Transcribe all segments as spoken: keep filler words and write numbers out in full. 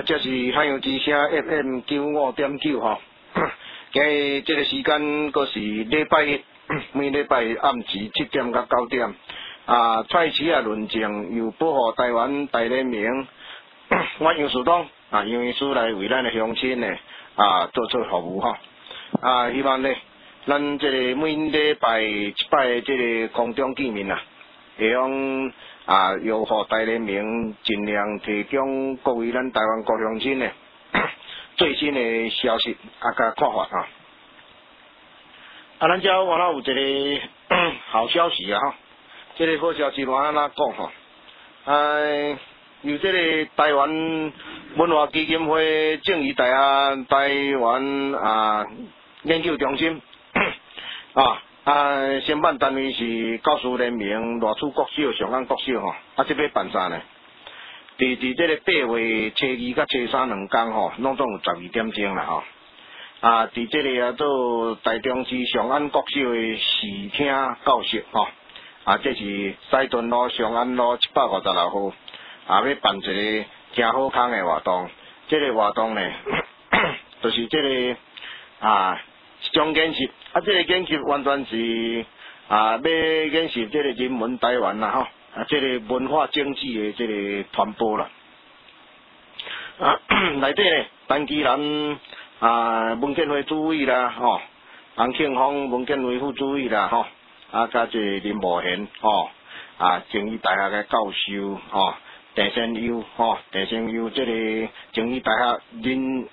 这是海洋之声 F M 九五点九吼。今日这个时间，阁是礼拜一，每礼拜暗时七点到九点。啊，蔡市啊论证由保护台湾大联盟，我杨树东啊，杨医师来为咱的乡亲呢啊做出服务吼。啊，希望呢，咱这个每礼拜一摆的这个空中见面啊，会用啊，由护大联盟尽量提供各位咱台湾各乡亲呢最新的消息啊，甲看法啊。啊，咱遮我那有一个好消息啊吼，这个好消息我安怎讲吼？哎，由这个台湾文化基金会正义大学台湾啊研究中心啊。啊，申办单位是教师联盟罗厝国小、上岸国小吼，啊，这边办啥呢？伫伫这个八月初二甲初三两天吼，拢总有十二点钟啦吼。啊，伫这个啊做台中市上岸国小的视听教室吼，啊，这是西屯路上岸路一百五十六号，啊，要办一个真好康的活动。这个活动呢，就是这个啊。一种演习，啊，这个演习完全是啊，要演习这个人文台湾啦吼，啊，这个文化经济的这个传播啦。啊，内底呢，陈其南啊，文建会主委啦吼，洪庆丰文建会副主委啦吼，啊，甲这林茂贤吼，啊，正义大学的教授吼，郑先优吼，郑先优这个正义大学林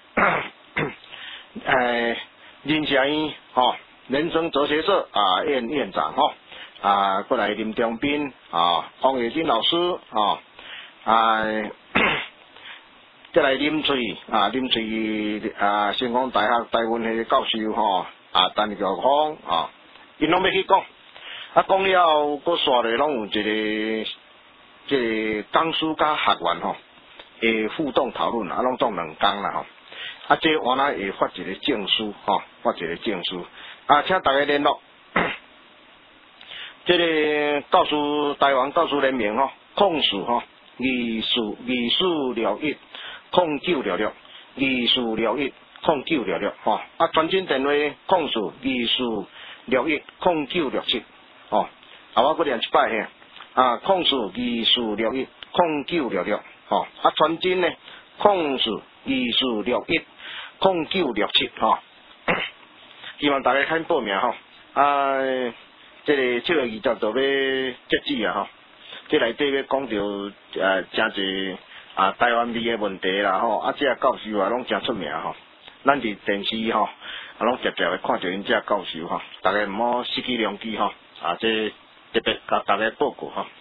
诶。林社院吼，人生哲学社啊院院长吼，啊过来林中斌啊，黄月金老师啊，啊，再来林翠啊，林翠啊，成功大学台湾系教授吼，啊，陈玉芳啊，因拢要去讲，啊讲了，个刷咧拢有一个即个讲师甲学员吼，诶互动讨论啊，拢总两讲啦吼。啊，这我呢会发一个证书吼，发一个证书啊，请大家联络。这个教师台湾教师联盟吼，控诉吼，艺术艺术疗愈控九六六，艺术疗愈控九六六吼，啊，传真电话控诉艺术疗愈控九六七吼，啊，我搁念一摆嘿，啊，控诉艺术疗愈控九六六吼，啊，传真呢控诉艺术疗愈。空九六七吼，希望大家肯报名吼。啊，这个七月二十就要截止啊吼。这内底要讲到呃真侪啊台湾味的问题啦吼，啊这教授啊拢真出名吼。咱伫电视吼，啊拢直接会看到因这教授吼，大家毋好失去良机吼。啊，这特别甲大家报告吼。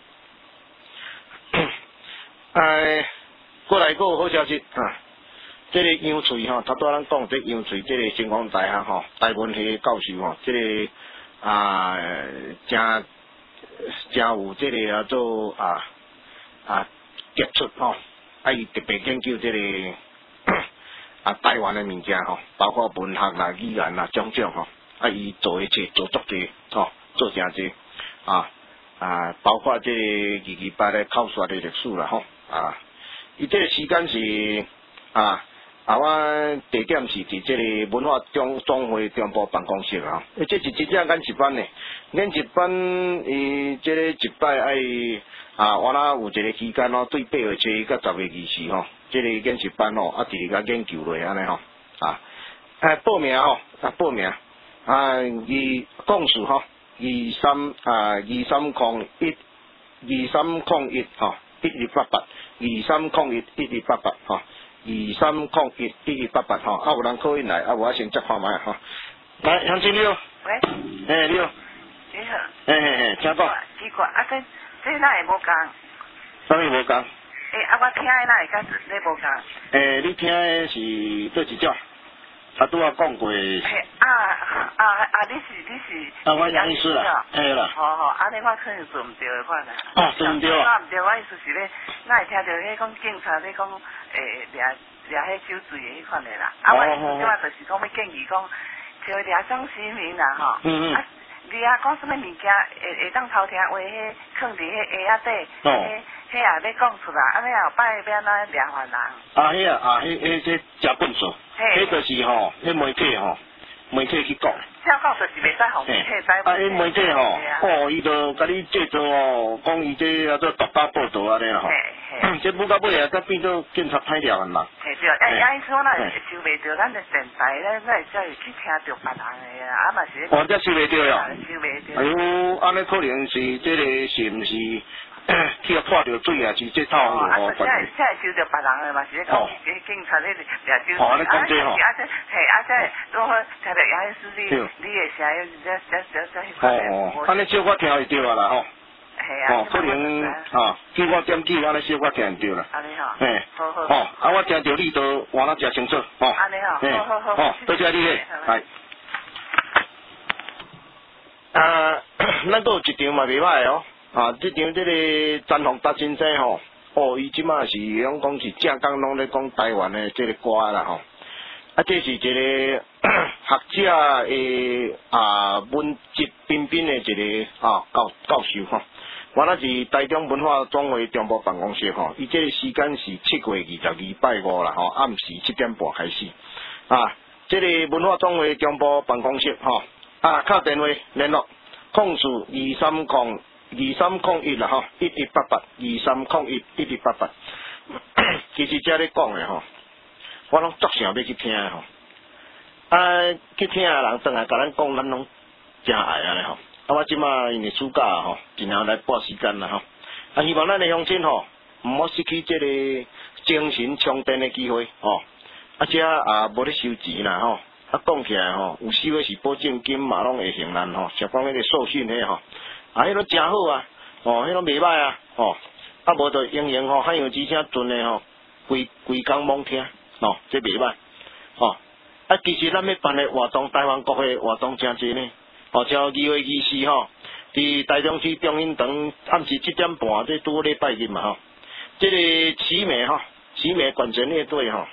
哎，过来个好消息啊！这个杨翠吼，他拄咱讲这杨翠，这个成功大学吼，台湾系教授吼，这个啊，真真有这个啊做啊啊杰出吼，啊伊特别研究这个啊台湾的物件吼，包括文学啦、语言啦种种吼，啊伊做一切做足济吼，做真济啊啊，包括这个二二八的考试的历史啦吼啊，伊这个时间是啊。啊，我地点是伫这个文化中总会中部办公室啊，诶，这是真正演习班呢。演习班伊这个一摆爱啊，我那有一个期间咯，对八月初一到十月二十吼，这个演习班吼，啊，直直甲研究落安尼吼啊，诶，报名吼，啊，报名啊，二讲述吼，二三啊，二三空一，二三空一吼，一二八八，二三空一，一二八八吼。二三空一一二八八吼，啊有人可以来，啊我先接看卖吼。来，乡亲你好。 喂。 诶，你好。 你好。 嘿嘿嘿，请讲。 奇怪，啊跟这哪会无共？ 啥物无共？ 诶，啊我听的哪会甲你无共？ 诶，你听的是倒一种？啊，拄仔讲过。 嘿，啊啊啊！你是你是。 啊，我杨医师啦。嘿啦。 好好，安尼我可能做毋对的款啦。 啊，做毋对啊。 我毋对，我意思是咧，哪会听到迄讲警察咧讲诶掠掠迄酒醉的迄款的啦。啊，我意思即话就是讲要建议讲，就掠张市民啦吼。 嗯嗯。 啊，你啊讲什么物件会会当偷听话迄放伫迄鞋仔底，迄嘿啊，你讲出来，啊，你后摆变哪掠犯人？ 啊，迄啊啊，迄迄这真笨数，迄就是吼，迄媒体吼，媒体去讲。 照讲就是袂使互媒体知。 啊，迄媒体吼，哦，伊就甲你制作哦，讲伊这啊做独家报道安尼啦吼。这不到尾啊，才变做警察歹了啦。 嘿对，哎，啊，伊说咱收袂着咱的电台，咱咱才会去听着别人的啊，啊嘛是。 哦，这收袂着哟。 收袂着。 哎呦，安尼可能是这个是毋是去啊破着水啊？是这套路哦。啊，现在现在收着别人的嘛，是讲警察咧掠收。 哦，你讲这吼。 啊这嘿啊这，如果听着杨医师你你的声音，这这这这。 哦哦，安尼小可听会着啊啦吼。 哦， 可能啊，叫我点记，安尼小我听着啦。 安尼吼。 嘿， 好好。 哦，啊，我听着你都话得真清楚，哦。 安尼吼。好好好。 哦，多谢你嘞，系。啊，咱都有一场嘛袂歹哦，啊，这场这个詹宏达先生吼，哦，伊即马是拢讲是正港拢咧讲台湾的这个歌啦吼，啊，这是一个学者诶啊文质彬彬的一个啊教教授吼。我那是台中文化总会中部办公室吼，伊这个时间是七月二十二拜五啦吼，暗时七点半开始。啊，这个文化总会中部办公室吼，啊，敲电话联络，控诉二三控二三控一啦吼，一一八八二三控一一一八八。其实遮咧讲的吼，我拢足想要去听的吼。啊，去听的人转来甲咱讲，咱拢真爱安尼吼。啊，我即马因为暑假吼，尽量来拨时间啦吼。啊，希望咱的乡亲吼，毋好失去这个精神充电的机会吼。啊，遮也无咧收钱啦吼。啊，讲起来吼，有收的是保证金嘛，拢会行咱吼。像讲迄个受训迄吼，啊，迄拢真好啊，哦，迄拢袂歹啊，哦。啊，无就用用吼，汉阳之声准的吼，规规工猛听，哦，这袂歹，哦。啊，其实咱要办的活动，台湾国的活动真济呢。哦，像二月二四吼，伫台中市中心堂暗时七点半，这拄礼拜日嘛吼。这个奇美吼，奇美管弦乐队吼，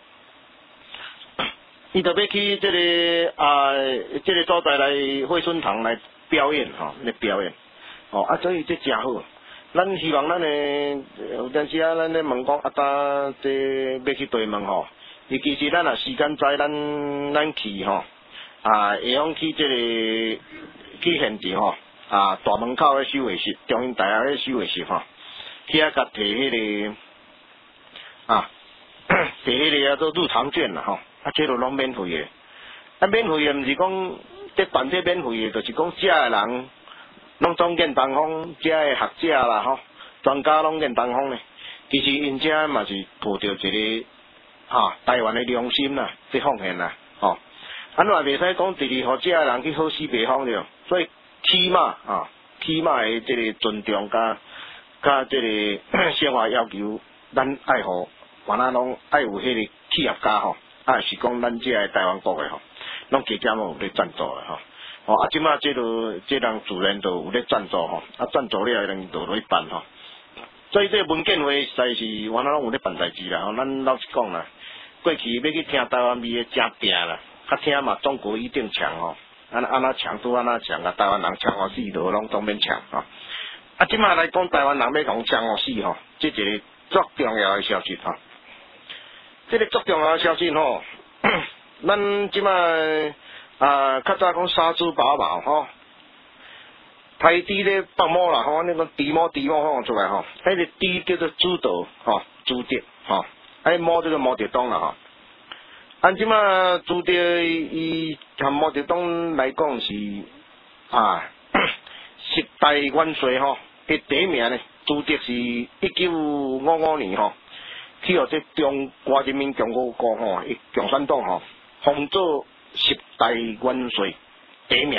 伊特别去这个啊，这个所在来惠顺堂来表演吼，来表演。哦，啊，所以这真好。咱希望咱的有阵时啊，咱咧问讲啊，搭这要去对门吼，伊其实咱啊时间在，咱咱去吼。啊，会用去这个去现场吼，啊，大门口的收费室，中心大学的收费室吼，去啊，甲摕迄个啊，摕迄个啊做入场券啦吼，啊，这都拢免费的。啊，免费的毋是讲这办这免费的，就是讲遮的人拢总见东方，遮的学者啦吼，专家拢见东方呢。其实因遮嘛是抱着一个啊台湾的良心啦，这奉献啦，吼。安怎袂使讲直直互遮个人去好死袂方着，所以起码啊，起码的这个尊重甲甲这个生活要求，咱爱互，完啊拢爱有迄个企业家吼，啊是讲咱遮个台湾国的吼，拢加减有咧赞助的吼，哦啊即马这都这人自然都有咧赞助吼，啊赞助了人就落去办吼，所以这个文件会实在是完啊拢有咧办代志啦，吼，咱老实讲啦，过去要去听台湾味的真拼啦。较听嘛，中国一定强吼，安安那强都安那强啊，台湾人强哦死都拢当面强吼。啊，即马来讲台湾人要讲强哦死吼，这一个足重要的消息吼。这个足重要的消息吼，咱即马啊，较早讲杀猪拔毛吼，台猪咧放毛啦吼，那个猪毛猪毛放出来吼，迄个猪叫做猪头吼，猪碟吼，迄毛叫做毛泽东啦吼。按即马朱德伊含毛泽东来讲是啊十大元帅吼，第第一名呢，朱德是一九五五年吼，去互这中华人民共和国吼，共产党吼，封做十大元帅第一名。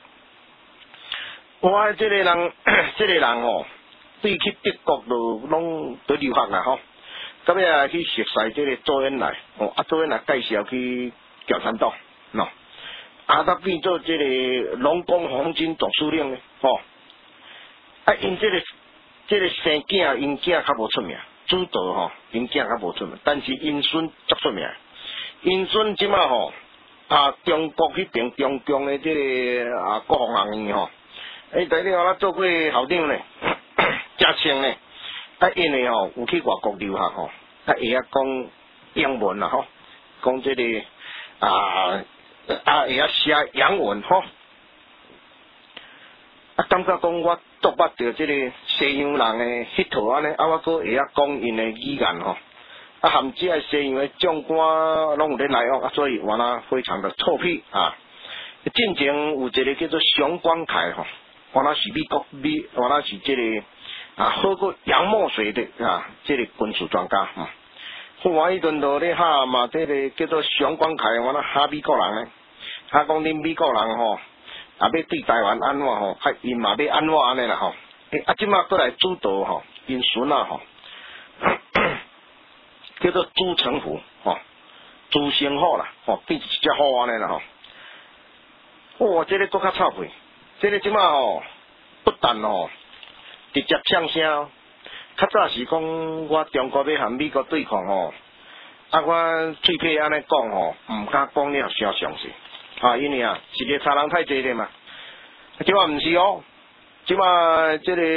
我这个人，这个人吼，对去德国都拢都留学啦吼。咁呀去熟悉这个周恩来，哦，啊周恩来介绍去共产党，喏，啊他变做这个龙岗红军总司令呢，吼，啊因这个这个生囝因囝较无出名，主导吼因囝较无出名，但是因孙足出名，因孙即马吼啊中国迄边中共的这个啊国防人员吼，诶在咧我做过校长呢，真清呢。 啊，因为吼有去外国留学吼，啊会晓讲英文啦吼，讲这个啊啊会晓写洋文吼。啊，感觉讲我读捌着即个西洋人的迄套安尼，啊，我阁会晓讲因的语言吼，啊，含即个西洋的将官拢有咧来往，啊，所以我呢非常的臭屁啊。进前有一个叫做熊光凯吼，我那是美国美，我那是即、这个啊喝过洋墨水的啊，即、这个军事专家啊。我迄阵落咧哈嘛，即、这个叫做熊光凯，我那哈美国人咧，他讲恁美国人吼。啊，要对台湾安怎吼？啊，因嘛要安怎安尼啦吼？啊，即马过来主导吼，因孙啊吼，叫做朱成福吼，朱成好啦吼，变一只好安尼啦吼。哇，这个搁较臭屁，这个即马吼，不但吼直接呛声，较早是讲我中国要和美国对抗吼，啊，我嘴皮安尼讲吼，毋敢讲了啥详细。啊，因为啊，是个差人太济咧嘛。即马毋是哦，即马即个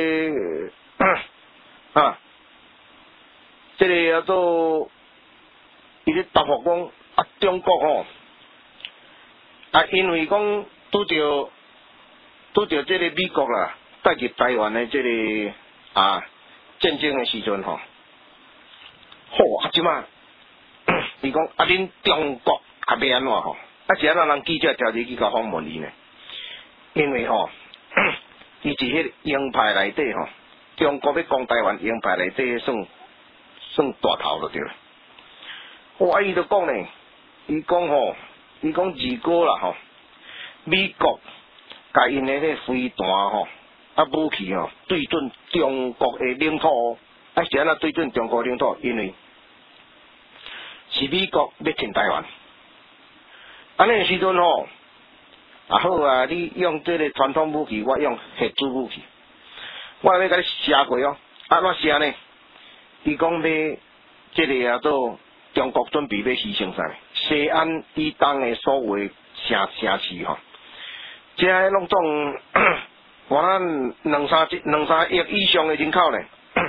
啊，即个叫做伊咧答复讲啊，中国吼啊，因为讲拄着拄着即个美国啦，带入台湾的即个啊战争的时阵吼，好啊，即马伊讲啊，恁中国啊要安怎吼？啊，是安怎人记者调入去甲访问伊呢？因为吼，伊是迄鹰派内底吼，中国要攻台湾，鹰派内底算算大头就对了。哇，伊就讲呢，伊讲吼，伊讲如果啦吼，美国甲因的迄飞弹吼，啊武器吼对准中国的领土，啊是安怎对准中国领土？因为是美国要侵台湾。安尼时阵吼，啊好啊，你用这个传统武器，我用核子武器，我要甲你写过哦。安怎写呢？伊讲要这个叫做中国准备要牺牲啥？西安以东的所有城城市吼，这些拢总我咱两三两三亿以上的人口呢。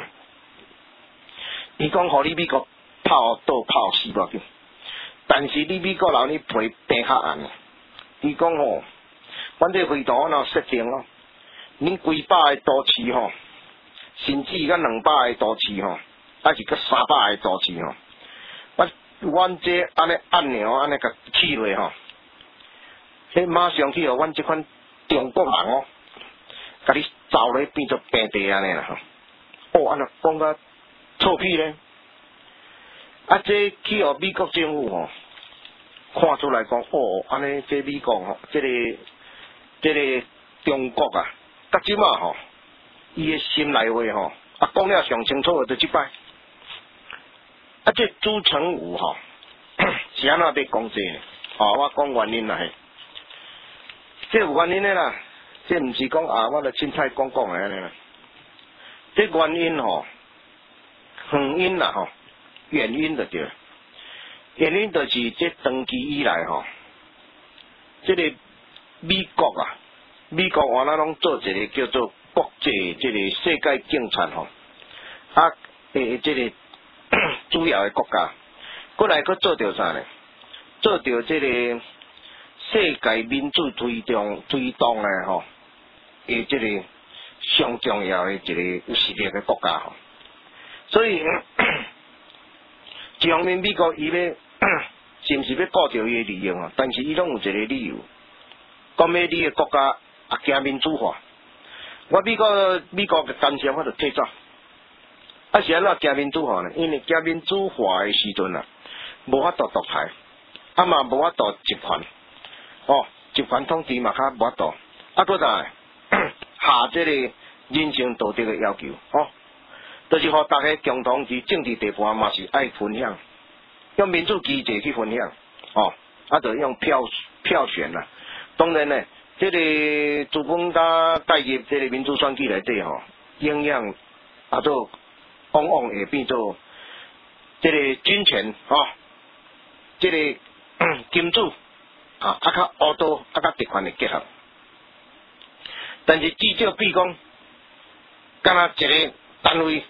伊讲，互你美国炮倒炮死无要紧。但是你美国人你赔平较暗，伊讲吼，阮这飞弹若设定咯，恁几百个都市吼，甚至甲两百个都市吼，还是甲三百个都市吼，我阮这安尼按钮安尼甲起落吼，迄马上去互阮这款中国人哦，甲你走咧变做平地安尼啦吼，哦，安尼讲甲臭屁咧。啊，这去互美国政府吼看出来讲，哦，安尼这美国吼，这个这个中国啊，到即马吼，伊的心内话吼，啊讲了上清楚的就即摆。啊，这朱成武吼，是安怎要讲这呢？哦，我讲原因啦，这有原因的啦，这毋是讲啊，我著凊彩讲讲的安尼啦。这原因吼，原因啦吼。原因就对了，原因就是这长期以来吼，这个美国啊，美国原来拢做一个叫做国际这个世界警察吼，啊诶，这个主要的国家，过来佫做着啥呢？做着这个世界民主推动推动的吼，诶，这个上重要的一个有实力的国家吼，所以。一方面，美国伊要是毋是要顾着伊的利益啊？但是伊拢有一个理由，讲要你的国家啊行民主化。我美国美国嘅干涉我就退走。啊是安怎行民主化呢？因为行民主化的时阵啊，无法度独裁，啊嘛无法度集权，哦，集权统治嘛较无法度。啊，搁再下这个人性道德的要求，哦。就是互大家共同伫政治地盘嘛是爱分享，用民主机制去分享，哦，啊，就用票票选啦。当然呢，这个资本家介入这个民主选举内底吼，影响啊做往往会变做这个军权哦，这个金主啊啊较乌道啊较特权的结合。但是至少比讲，敢若一个单位。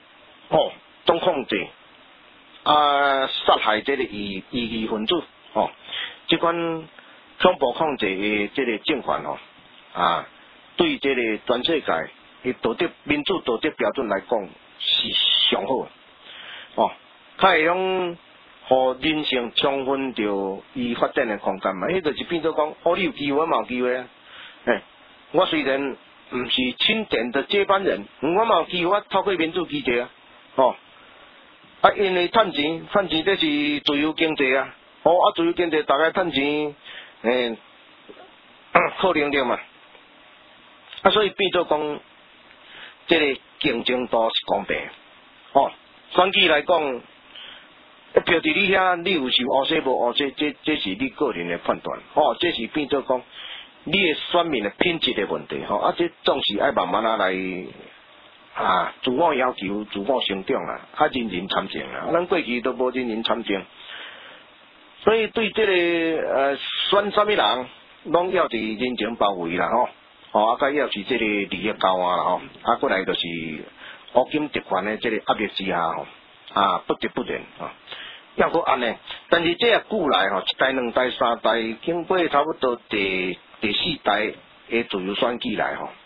哦，总控制啊杀害这个异异议分子哦，这款恐怖控制的这个政权哦啊，对这个全世界的道德民主道德标准来讲是上好的哦，较会用互人性充分着伊发展的空间嘛，迄就是变做讲，哦，你有机会，我嘛有机会啊，诶，我虽然毋是钦点的接班人，我嘛有机会透过民主机制啊，哦，啊，因为趁钱，趁钱这是自由经济啊，哦，啊，自由经济大家趁钱，诶，可能着嘛，啊，所以变做讲，这个竞争度是公平，哦，选举来讲。票伫你遐，你有受乌洗无乌洗，这这是你个人的判断，吼、哦，这是变做讲你的选民的品质的问题，吼、哦，啊，这总是爱慢慢啊来啊自我要求、自我成长啦，啊，人人参政啦，咱过去都无人人参政，所以对这个呃选什么人，拢要伫人情包围啦，吼、哦，哦，啊，甲要是这个利益交换啦，吼、哦，啊，过来就是乌金集团的这个压力之下，吼、哦，啊，不得不然啊。要搁安尼，但是这也久来吼，一代、两代、三代，经过差不多第第四代的自由选举来吼，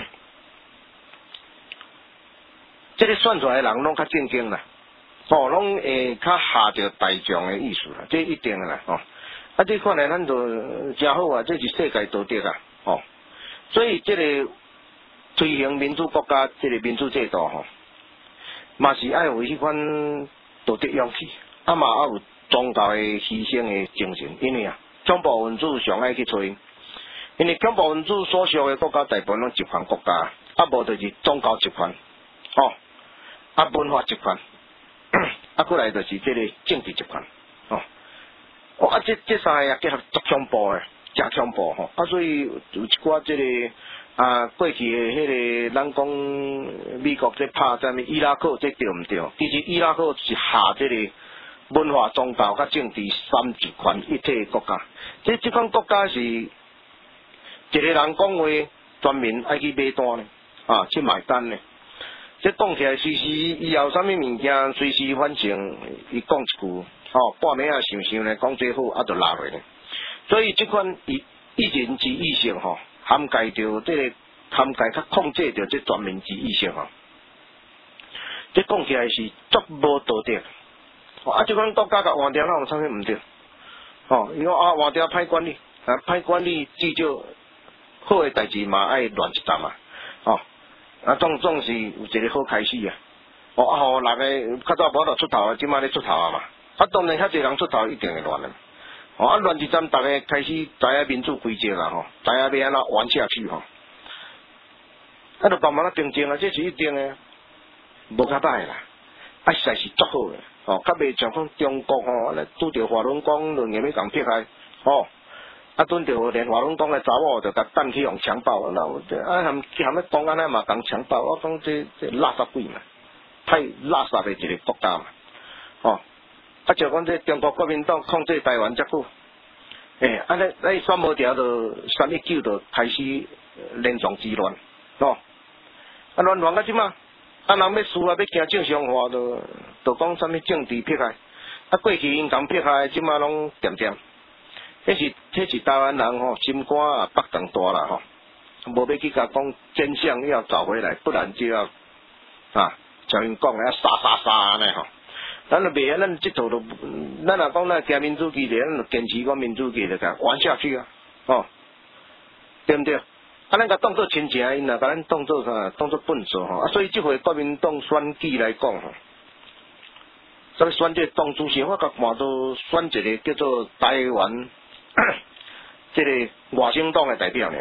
这个选出来的人拢较正经啦，吼，拢会较下着大众的意思啦，这一定啦，吼。啊，这看来咱就真好啊，这是世界道德啊，吼。所以这个推行民主国家，这个民主制度吼，嘛是爱有迄款道德勇气。啊嘛，还有宗教的牺牲的精神，因为啊，恐怖分子上爱去找，因为恐怖分子所属的国家大部分拢集权国家，啊无就是宗教集权，哦，啊文化集权，啊过来就是这个政治集权，哦，哦啊这这三个也结合足恐怖的，真恐怖吼，啊所以有一寡这个啊过去的迄个咱讲美国在拍啥物伊拉克这对毋对？其实伊拉克是下这个。文化、宗教、甲政治三集权一体的国家，这这款国家是一个人讲话，全民爱去买单呢，啊，去买单呢。这讲起来，随时以后啥物物件，随时反正伊讲一句，哦，半暝啊想想呢，讲最好啊，就拉落呢。所以这款一一人之意识吼，涵盖着这个涵盖甲控制着这全民之意识吼，这讲起来是足无道德。哦，啊，这款国家甲换掉，那有啥物毋对？哦，伊讲啊，换掉歹管理，啊，歹管理至少好诶代志嘛爱乱一站啊，哦，啊，总总是有一个好开始啊。哦，啊，吼，人个较早无就出头啊，即摆咧出头啊嘛。啊，当然遐侪人出头一定会乱啊。哦，啊，乱一站，逐个开始知影民主规则啦，吼，知影要安怎玩下去吼。啊，就慢慢啊平静啊，这是一定诶，无较歹啦，啊，实在是足好诶。哦，较袂像讲中国吼，来拄着华伦讲论言要共撇开，吼，啊，拄着连华伦讲诶查某就甲等去用强暴，然后啊含含咧讲安尼嘛共强暴，我讲这这垃圾鬼嘛，太垃圾诶一个国家嘛，吼，啊就讲这中国国民党控制台湾遮久，诶、欸，啊咧咧选无条就三一九就开始连状之乱，吼，啊乱乱到即嘛。啊，人要输啊，要行正常化，就就讲啥物政治撇开。啊，过去因共撇开，即马拢掂掂。迄是迄是台湾人吼，心肝啊腹肠大啦吼，无要去甲讲真相要找回来，不然就要啊，像因讲的杀杀杀安尼吼。咱就袂啊，咱即套都，咱若讲咱行民主机制，咱就坚持讲民主机制甲玩下去啊，吼，对毋对？啊，咱甲当做亲情，因若甲咱当做啥，当做笨手吼。啊，所以即回国民党选举来讲吼，所以选这个党主席，我甲看到选一个叫做台湾，即个外省党的代表呢。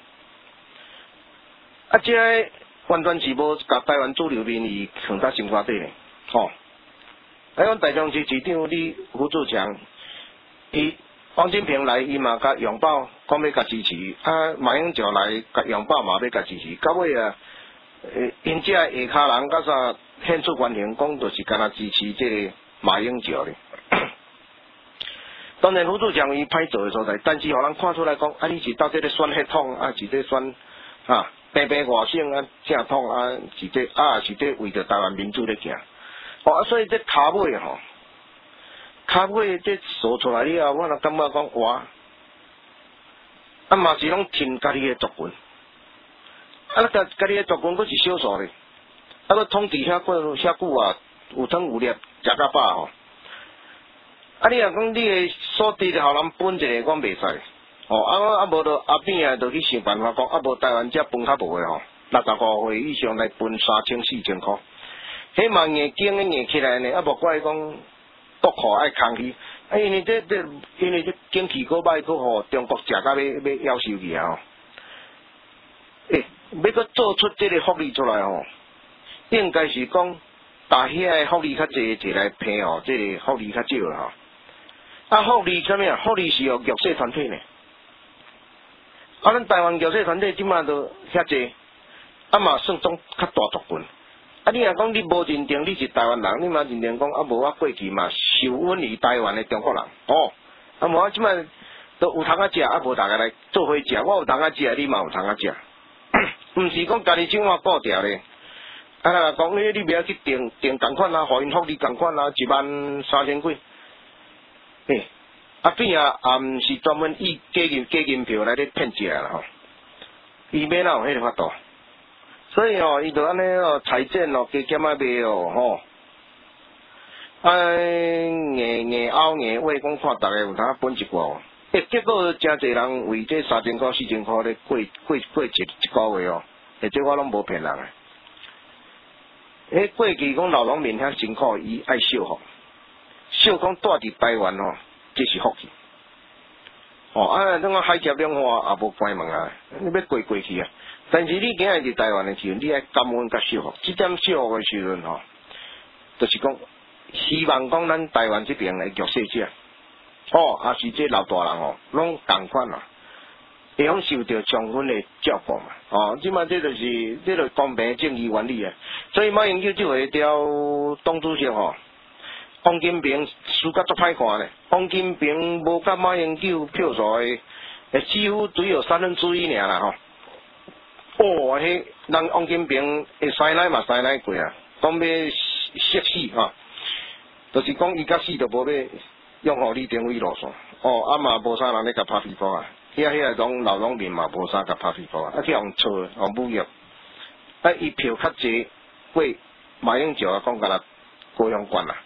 啊，即个完全是无甲台湾主流民意放在心肝底呢，吼。啊，讲台中市市长李胡志强，伊。王金平来，伊嘛甲拥抱，讲要甲支持；啊，马英九来，甲拥抱嘛要甲支持。到尾啊，呃，因这下骹人甲啥献出关系，讲就是敢若支持这个马英九咧。当然，胡志强伊歹做诶所在，但是互人看出来讲，啊，你是到底咧选血统，啊，是咧选啊，平平外省啊，正统啊，是咧啊，是咧为着台湾民主咧行。 哦，啊，所以这卡尾吼，卡尾这说出来了后，我就感觉讲哇，啊嘛是拢听家己的族群，啊，家家己的族群佫是少数咧，啊，佫统治遐过遐久啊，有汤有粒，食甲饱吼。啊，你若讲你的所伫的互人分一个，我袂使。哦，啊，我啊无就后边啊，就去想办法讲，啊无台湾遮分较无的吼，六十五岁以上来分三千四千箍。迄嘛硬经的硬起来呢，啊无怪讲国库爱空去，啊因为这这因为这经济搁歹，搁互中国食到要要夭寿去啊吼。诶，要搁做出这个福利出来吼，应该是讲大遐的福利较济，摕来拼吼，这个福利较少啦吼。啊，福利啥物啊？福利是由弱势团体呢。啊，咱台湾弱势团体即马都遐济，啊嘛算种较大族群。啊，你若讲你无认定你是台湾人，你嘛认定讲啊无我过去嘛受允于台湾的中国人，哦，啊无我即马都有通啊食，啊无大家来做伙食，我有通啊食，你嘛有通啊食，毋是讲家己怎啊顾掉咧。啊，若讲你你不要去订订同款啊，互因福利同款啊，一万三千几。嘿，啊边啊也毋是专门以假银假银票来咧骗食啦吼，伊免哪有迄个法度，所以吼、哦，伊就安尼哦，裁剪哦，加减啊卖哦吼，啊硬硬凹硬尾，讲看逐个有通分一寡哦，诶，结果真侪人为这三千箍四千箍咧过过过一一个月哦，诶，这我拢无骗人诶，迄过去讲老农民遐辛苦，伊爱惜福。小讲住伫台湾吼，这是福气。哦，啊，等个海峡两岸也无关门啊，你要过过去啊。但是你今日伫台湾的时阵，你爱感恩甲惜福。这点惜福的时阵吼，就是讲希望讲咱台湾这边的弱势者，哦，也是这老大人哦，拢同款啊，会享受到充分的照顾嘛。哦，即摆这就是这个公平正义原理啊。所以马英九这回调党主席吼。王金平输甲足歹看咧，王金平无甲马英九票数诶，诶几乎只有三分之一尔啦吼。哦，迄人王金平会塞奶嘛塞奶过啊，讲要息死吼，就是讲伊甲死都无要用互李登辉落线。哦，啊嘛无啥人咧甲拍屁股啊，遐遐个种老农民嘛无啥甲拍屁股啊，啊去用错用侮辱，啊伊票较济过马英九啊，讲甲他高雄关啦。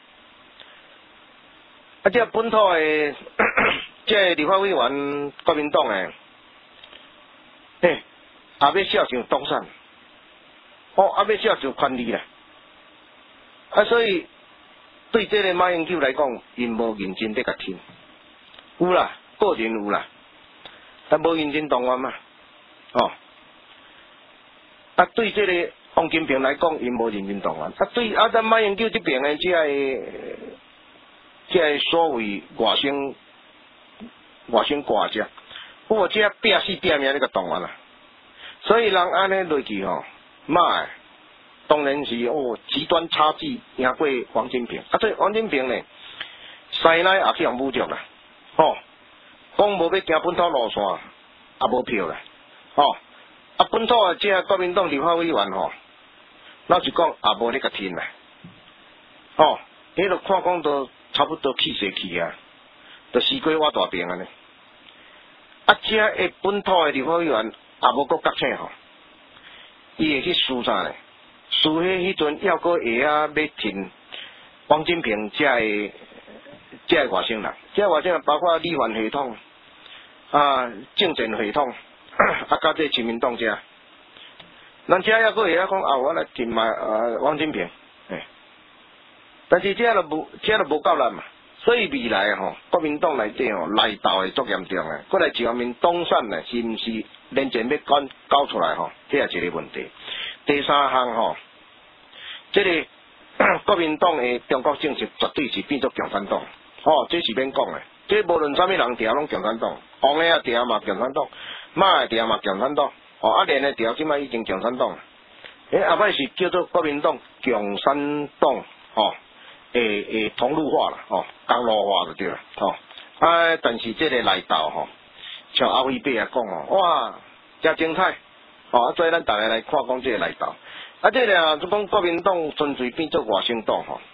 啊，这本土的这立法委员国民党诶，嘿，也要效像东山，哦，也要效像宽利啦。啊，所以对这个马英九来讲，因无认真在甲听，有啦，个人有啦，但无认真动员嘛，哦。啊，对这个王金平来讲，因无认真动员。啊，对啊，咱马英九这边的这个。即个所谓外省外省挂者，不过这拼死拼命那个动员啦，所以人安尼落去吼，妈，当然是哦极端差距赢过王金平，啊，所以王金平呢，西奶也去用侮辱啦，吼，讲无要行本土路线，也无票啦，吼，啊本土的这国民党立法委员吼，老实讲也无咧甲听啦，吼，迄落看讲都。差不多气势去啊，就死鬼我大病安尼。啊，这个本土的立法委员也无搁觉醒吼，伊会去输啥呢？输迄迄阵要搁会啊要挺王金平这个这个外省人，这个外省人包括立法系统啊、政治系统啊，甲这亲民党这，咱这要搁会啊讲啊，我来挺嘛呃王金平。但是这个无，这个无够力嘛，所以未来吼，国民党内底吼内斗会足严重诶。过来一方面，东山呢是毋是连前要搞搞出来吼，这也是一个问题。第三项吼，这个国民党诶中国政策绝对是变作共产党，吼，这是免讲诶。这无论啥物人调拢共产党，黄诶啊调嘛共产党，马诶调嘛共产党，吼啊连诶调即摆已经共产党。诶后摆是叫做国民党共产党，吼。诶诶，同路化啦，吼，公路化就对啦，吼。啊，但是这个内斗吼，像阿辉伯也讲哦，哇，真精彩，吼，啊，所以咱大家来看讲这个内斗。啊，这个啊，就讲国民党纯粹变做外省党吼，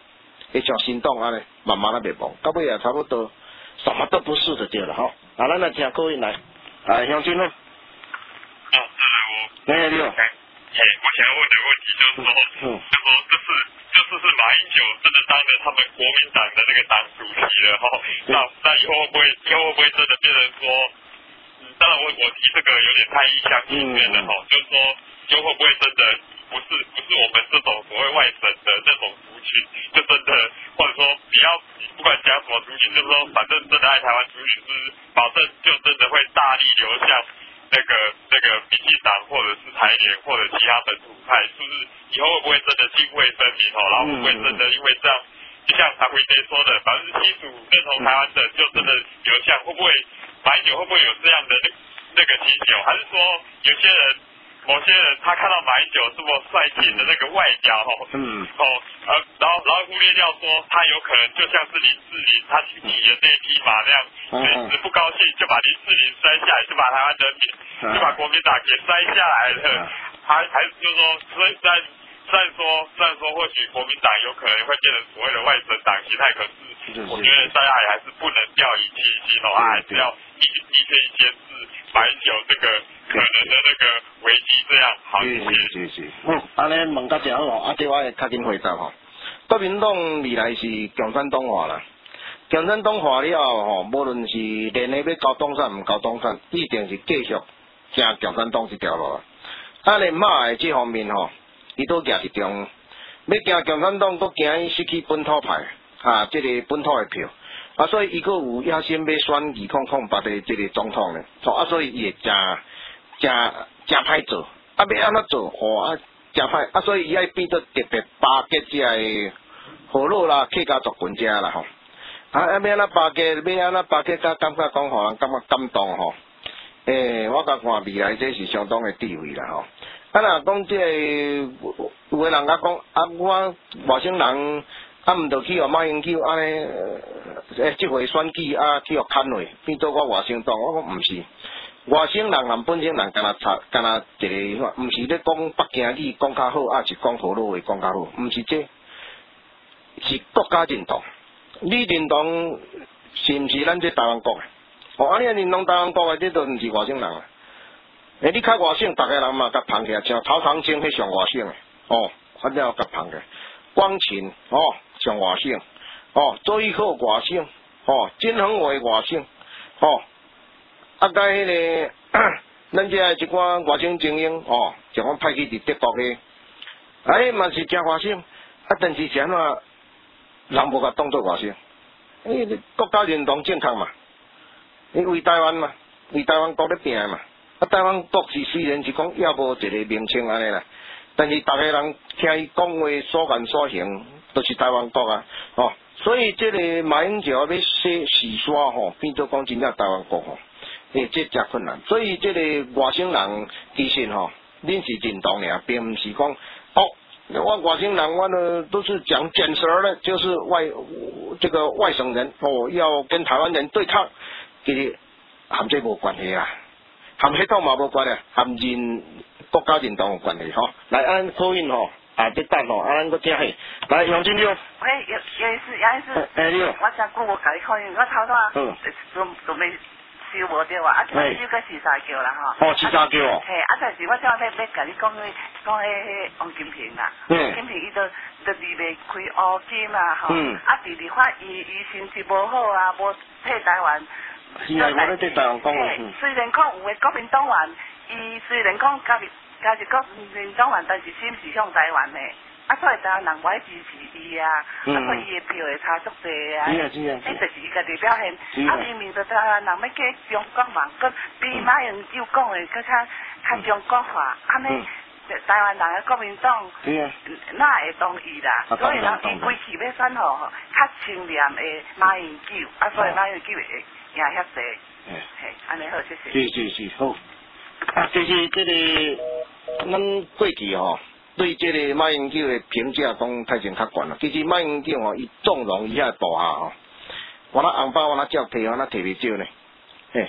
会像新党安尼慢慢啊灭亡，到尾也差不多什么都不是就对了吼。啊，咱来听各位来，啊，乡亲呢？ 哦，这是我。 哎，你好。 哎，我想要问的问题就是说，嗯，就说这是就是是马英九真的当了他们国民党的那个党主席了哈，那那以后会不会以后会不会真的变成说，嗯，当然我我提这个有点太一厢情愿了哈，就是说就会不会真的不是不是我们这种所谓外省的那种族群，就真的或者说不要不管讲什么族群，就是说反正真的爱台湾族群是保证就真的会大力流向。那个那个民进党或者是台联或者其他本土派，是不是以后会不会真的泾渭分明哦？然后会不会真的因为这样，就像常辉杰说的，百分之七十五认同台湾的就真的流向，会不会马英九会不会有这样的那那个情形？还是说有些人某些人他看到马英九这么帅气的那个外表哦，嗯，哦，呃，然后然后忽略掉说他有可能就像是林志玲他骑的那匹马那样，随时不高兴就把林志玲摔下来，就把台湾人民就把国民党给摔下来了，还还是就是说，虽然虽然说虽然说或许国民党有可能会变成所谓的外省党形态，可是我觉得大家也还是不能掉以轻心哦，还是要一一天一天是马英九这个可能的那个危机这样。好，谢谢。 是是是，嗯，安尼问到真好哦，啊，对我会较紧回答吼。国民党未来是共产党化啦，共产党化了吼，无论是连个要搞党产毋搞党产，一定是继续行共产党这条路啦。啊，连马的这方面吼，伊都举一中，要行共产党，都惊伊失去本土派啊，这个本土的票。啊，所以伊个有野心要选二零零八的这个总统呢，哦，啊，所以伊会真真真歹做，啊，要安怎做？哦，啊，真歹，啊，所以伊爱变做特别巴结这个好路啦，客家族群遮啦吼，啊，啊，要安怎巴结？要安怎巴结？甲感觉讲，互人感觉感动吼。诶、欸，我甲看未来这是相当的地位啦吼。啊，若讲这个有个人甲讲，啊，我外省人。啊，毋着去互马英九安尼，诶，即回选举啊，去互牵落，变做我外省党。我讲毋是，外省人含本省人，敢若差，敢若一个，毋是咧讲北京语讲较好，啊是讲河洛话讲较好，毋是这，是国家认同。你认同是毋是咱这台湾国诶？哦，啊，你认同台湾国诶，这都毋是外省人啊。诶，你较外省，逐个人嘛甲捧起来，像陶长青迄上外省诶，哦，反正甲捧起来。光琴哦，上外省哦，周玉蔻外省哦，金恒伟外省哦，啊，甲迄个咱遮一寡外省精英哦，就讲派去伫德国去，哎嘛是真外省，啊，但是是安怎人无甲当作外省，诶，国家认同正确嘛，你为台湾嘛，为台湾国咧拼嘛，啊，台湾国是虽然是讲也无一个名称安尼啦。但是，逐个人听伊讲话所言所行，都是台湾国啊，哦，所以这个马英九要洗洗刷吼，变做讲真正台湾国吼，诶，这真困难。所以这个外省人其实吼，恁是认同尔，并毋是讲哦，我外省人我呢都是讲简舌的，就是外这个外省人哦，要跟台湾人对抗，其实含这无关系啦，含迄套嘛无关系，含认。国家认同有关系吼，来按口音吼，啊，你等吼，啊，咱搁听下，来杨金六。 喂，有有一次，有一次， 哎，你好。 我想讲我甲你口音，我头拄啊，嗯，都都未收无着啊，啊，今日又个四三叫啦吼。 哦，四三叫哦。 嘿，啊，但是我正要要甲你讲迄讲迄迄王金平啦，王金平伊都都伫咧开乌金啊吼，啊，伫伫发伊伊成绩无好啊，无替台湾。 是啊，我咧替台湾讲啊。 虽然讲有诶国民党员。伊虽然讲加入加入国民党员，但是心是向台湾的，啊，所以台湾人无爱支持伊啊，啊，所以伊的票会差足济啊。是啊是啊。迄就是伊家己表现，啊，明明就台湾人要嫁中国人，佮比马英九讲的佮较较中国化，安尼台湾人的国民党哪会同意啦？所以人伊规气要选吼，较清廉的马英九，啊，所以马英九会赢遐济。嘿，安尼好，谢谢。 是是是，好。啊，其实这个咱过去吼、哦，对这个马英九的评价讲太真较悬了。其实马英九吼，伊纵容伊遐大下吼，我那红包我那照摕，我那摕袂少呢。嘿，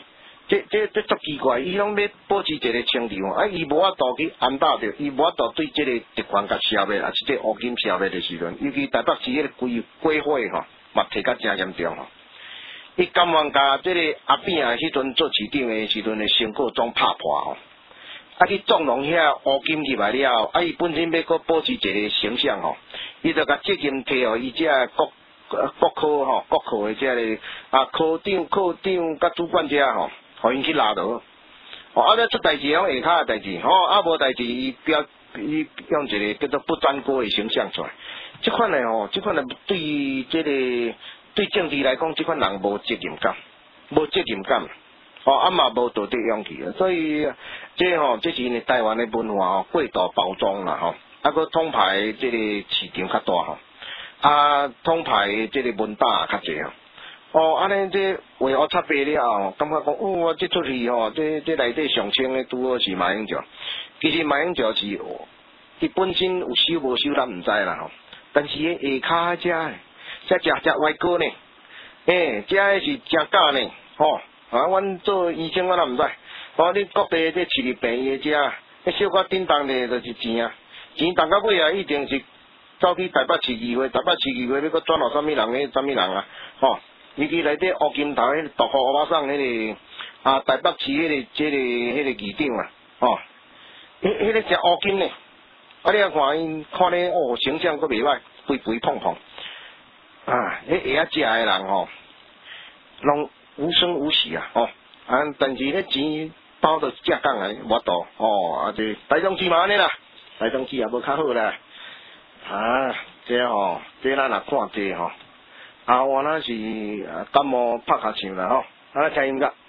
这这这足奇怪，伊拢要保持一个清场，啊，伊无法度去安打着，伊无法度对这个敌军甲消灭，啊，是这乌金消灭的时阵，尤其台北市迄个规规火吼，嘛提甲真严重吼。伊甘愿甲这个阿扁啊，迄阵做市长的时阵的成果总拍破吼，啊，去纵容遐乌金入来了，啊，伊本身要搁保持一个形象吼，伊就甲责任摕互伊这国国科吼，国科的这个啊科长、科长甲主管者吼。互因去拉倒，哦，啊，咧出代志用下骹的代志，吼，啊无代志伊标伊用一个叫做不沾锅的形象出来。即款的吼，即款的对即、这个对政治来讲，即款人无责任感，无责任感，哦，啊嘛无道德勇气，所以这吼，这是因台湾的文化吼，过度包装啦吼，啊个统派即个市场较大吼，啊统派即个文大较济吼。哦，安尼这话我插白了后，感觉讲，哦，这出去吼，这这内底上清的拄好是马英九。其实马英九是，伊本身有收无收咱毋知啦吼。但是迄下骹遮，遮食食歪锅呢，诶，遮是真假呢，吼、哦。啊，阮做医生我也毋知。哦，你各地这市立病院遮，迄小可叮当的就是钱啊，钱动到尾啊，一定是走去台北市议会，台北市议会要搁转落啥物人诶，啥物人啊，吼、哦。尤其内底乌金头迄个大户巴桑迄个啊，台北市迄、那个即、那个迄、那个议长啊，吼、哦，迄迄个食乌金呢，啊，你啊看因看咧哦，形象阁袂歹，肥肥胖胖，啊，迄会晓食诶人吼，拢无声无息啊，吼、哦，啊，但是迄钱包到正港来无度，哦，啊，这台中市嘛安尼啦，台中市也无较好啦，啊，这吼、哦，这咱也看这吼。啊，我那是感冒拍下唱啦吼，啊，听音乐。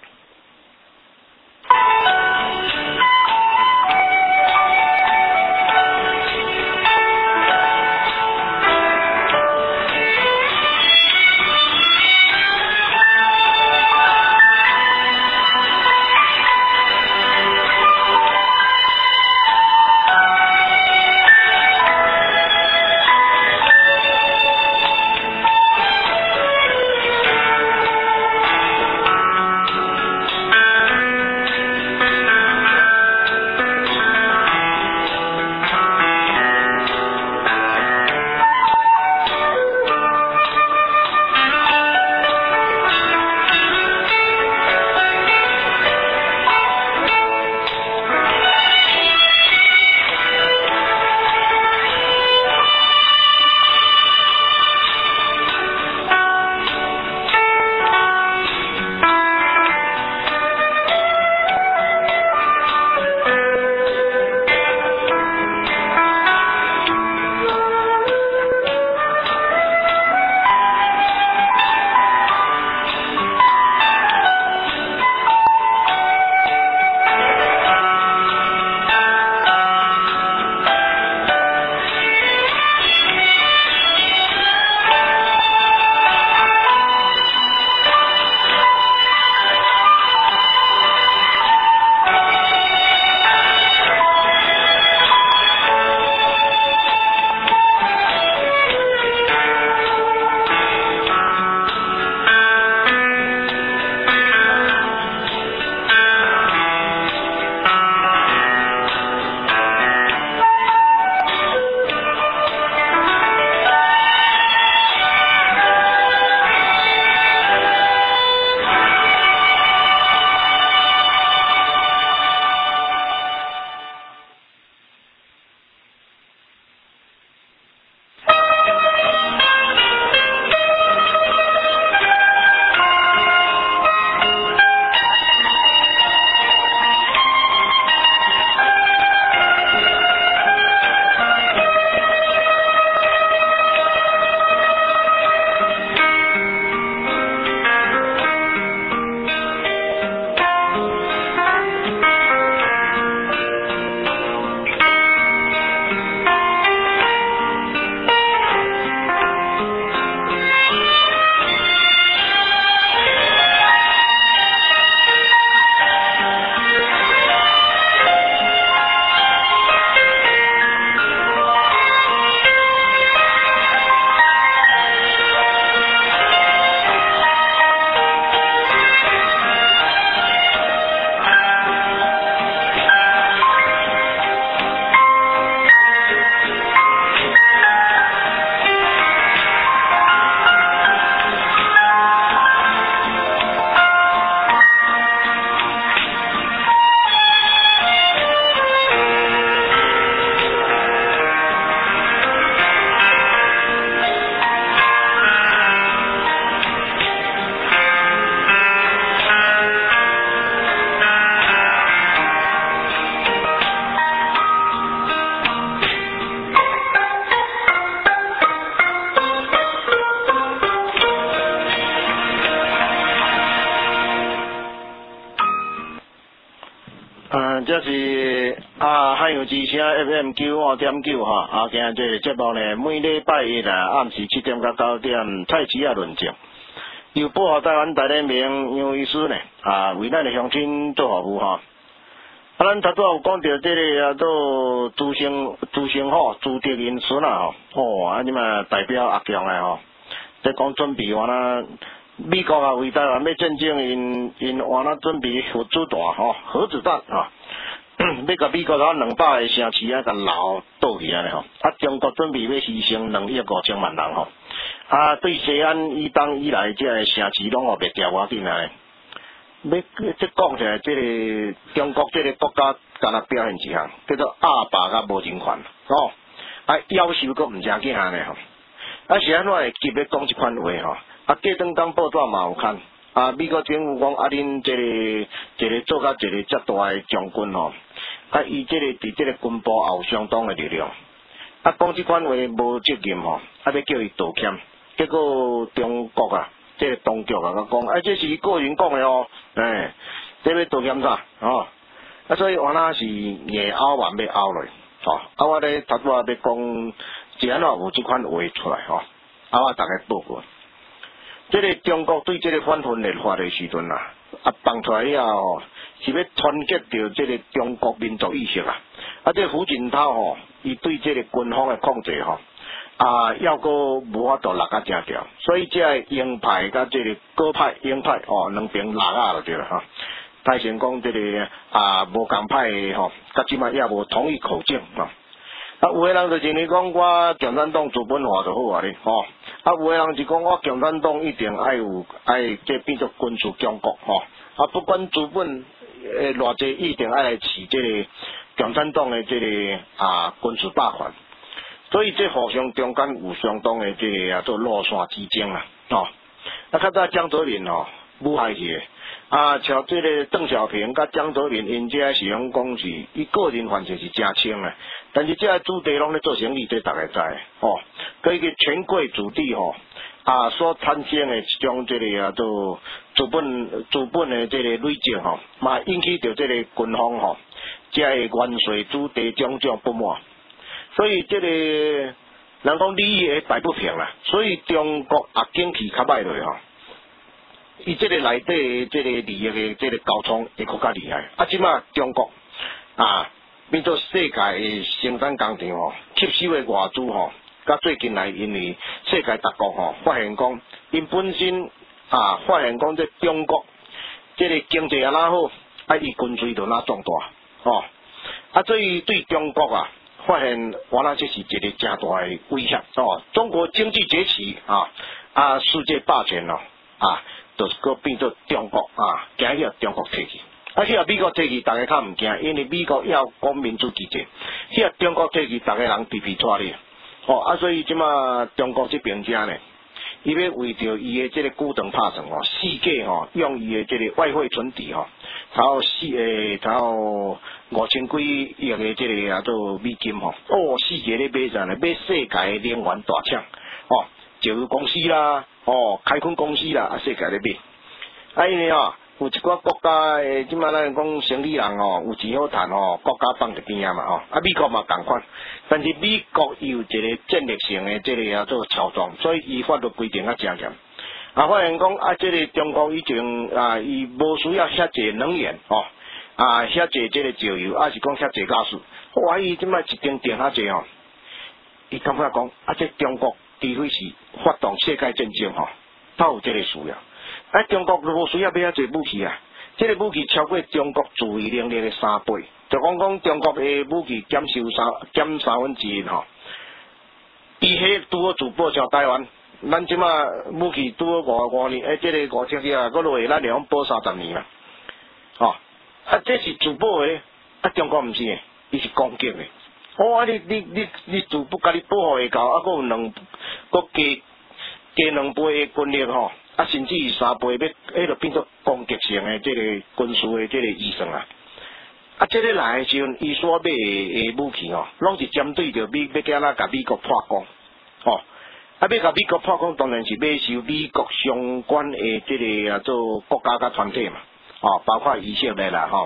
这是啊汉语之声 F M 九五点九哈，啊，今日这个节目呢，每礼拜一啊暗时七点到九点，蔡奇亚论证，由保护台湾代理名杨医师呢，啊，为咱的乡亲做服务哈。啊，咱头拄有讲到这个啊，做朱生朱生吼，朱德因孙啊吼，哦，啊，你嘛代表阿强的吼，在讲准备完啦。美国啊，为台湾要战争，因因完了准备核子弹吼，核子弹啊，要甲美国佬两百个城市啊，甲捞倒去安尼吼。啊，中国准备要牺牲两亿五千万人吼。啊，对西安以东以来这个城市拢互袂调我紧安尼。要即讲起来，即、这个中国即个国家敢若表现一项，叫做阿爸甲无人权哦。啊，夭寿阁毋正经安尼吼。啊，是安怎会急要讲即款话吼？啊，过两天报纸嘛有看，啊，美国政府讲啊，恁这个一个做甲一个遮大的将军吼，啊，伊这个伫这个军部也有相当的力量，啊，讲即款话无责任吼，啊，要叫伊道歉，结果中国啊，这个当局啊，甲讲，啊，这是伊个人讲的哦，哎，这要道歉啥？哦，啊，所以我那是硬拗完要拗落，吼，啊，我咧头拄仔要讲，是安怎有即款话出来吼，啊，我大概报告。这个中国对这个反分裂法的时阵啊，啊放出来以后，是要团结到这个中国民族意识啊。啊，这胡锦涛吼，伊对这个军方的控制吼，啊，要个无法度落啊正条，所以这鹰派甲这个鸽派、鹰派哦，两边落啊就对了哈。太先讲这个啊无共派的吼，甲即摆也无统一口径啊。啊，有个人就认为讲我共产党资本化就好啊咧，吼、哦。啊，有个人是讲我共产党一定爱有爱这变作军事强国，吼、哦。啊，不管资本诶偌济，一定爱来饲这个共产党的这个啊军事霸权。所以这互相中间有相当的这个啊做路线之争啦，吼、哦。啊，较早江泽民吼武害去的。啊，像这个邓小平甲江泽民，因这是讲讲是，伊个人犯罪是真轻的，但是这个主地拢咧做生意，这大家知，吼、哦。跟一个权贵子弟吼，啊所产生的一种这个啊做资本资本的这个累积吼，嘛引起着这个军方吼，这个元帅子弟种种不满，所以这个人讲利益摆不平啦，所以中国啊景气较歹落吼。伊这个内底这个利益的这个交通会更加厉害。啊，即马中国啊变做世界的生产工厂吼，吸收的外资吼，甲最近来因为世界各国吼发现讲，因本身啊发现讲这中国这个经济啊哪好，啊伊军队就哪壮大，哦，啊所以对中国啊发现，原来这是一个真大的威胁哦。中国经济崛起啊啊世界霸权咯啊。就是个变做中国啊，惊遐中国摕去，啊遐美国摕去，大家较毋惊，因为美国要讲民主机制，遐中国摕去，大家人皮皮拖咧，哦啊，所以即马中国这边遮呢，伊要为着伊的这个股东拍算哦，世界吼用伊的这个外汇存底吼，然后四诶，然后五千几亿的这个啊做美金吼，哦，世界咧买啥呢？买世界的能源大厂，哦，石油公司啦。哦，开垦公司啦，啊，世界咧买，啊，因为哦，有一寡国家诶，即摆咱讲生理人哦，有钱好赚哦，国家放伫边啊嘛，哦，啊，美国嘛共款，但是美国有一个战略性诶，这个啊做乔装，所以伊法律规定啊真严，啊，发现讲啊，这个中国以前啊，伊无需要遐济能源哦，啊，遐济这个石油，啊是讲遐济加速，哇，伊即摆一定定遐济哦，伊感觉讲啊，这中国。除非是发动世界战争吼，才有这个需要。啊，中国无需要买遐济武器啊，这个武器超过中国自卫能力的三倍。就讲讲中国的武器减收三减三分之一吼，伊迄拄好自保像台湾，咱即马武器拄好五五年，诶、欸，这个五千几啊，搁落去咱两保三十年啦。哦，啊，这是自保的，啊，中国毋是的，伊是攻击的。哦，啊！你你你你自不甲你保护会到，啊，佫有两，佫加加两倍的军力吼，啊，甚至于三倍，要迄个变做攻击性的这个军事的这个预算啊。啊，这个来的时阵，伊所买的武器吼，拢是针对着美，要叫咱甲美国破光，吼、哦。啊，要甲美国破光，当然是买收美国相关的这个啊做国家甲团体嘛，哦，包括以色列啦，吼、哦。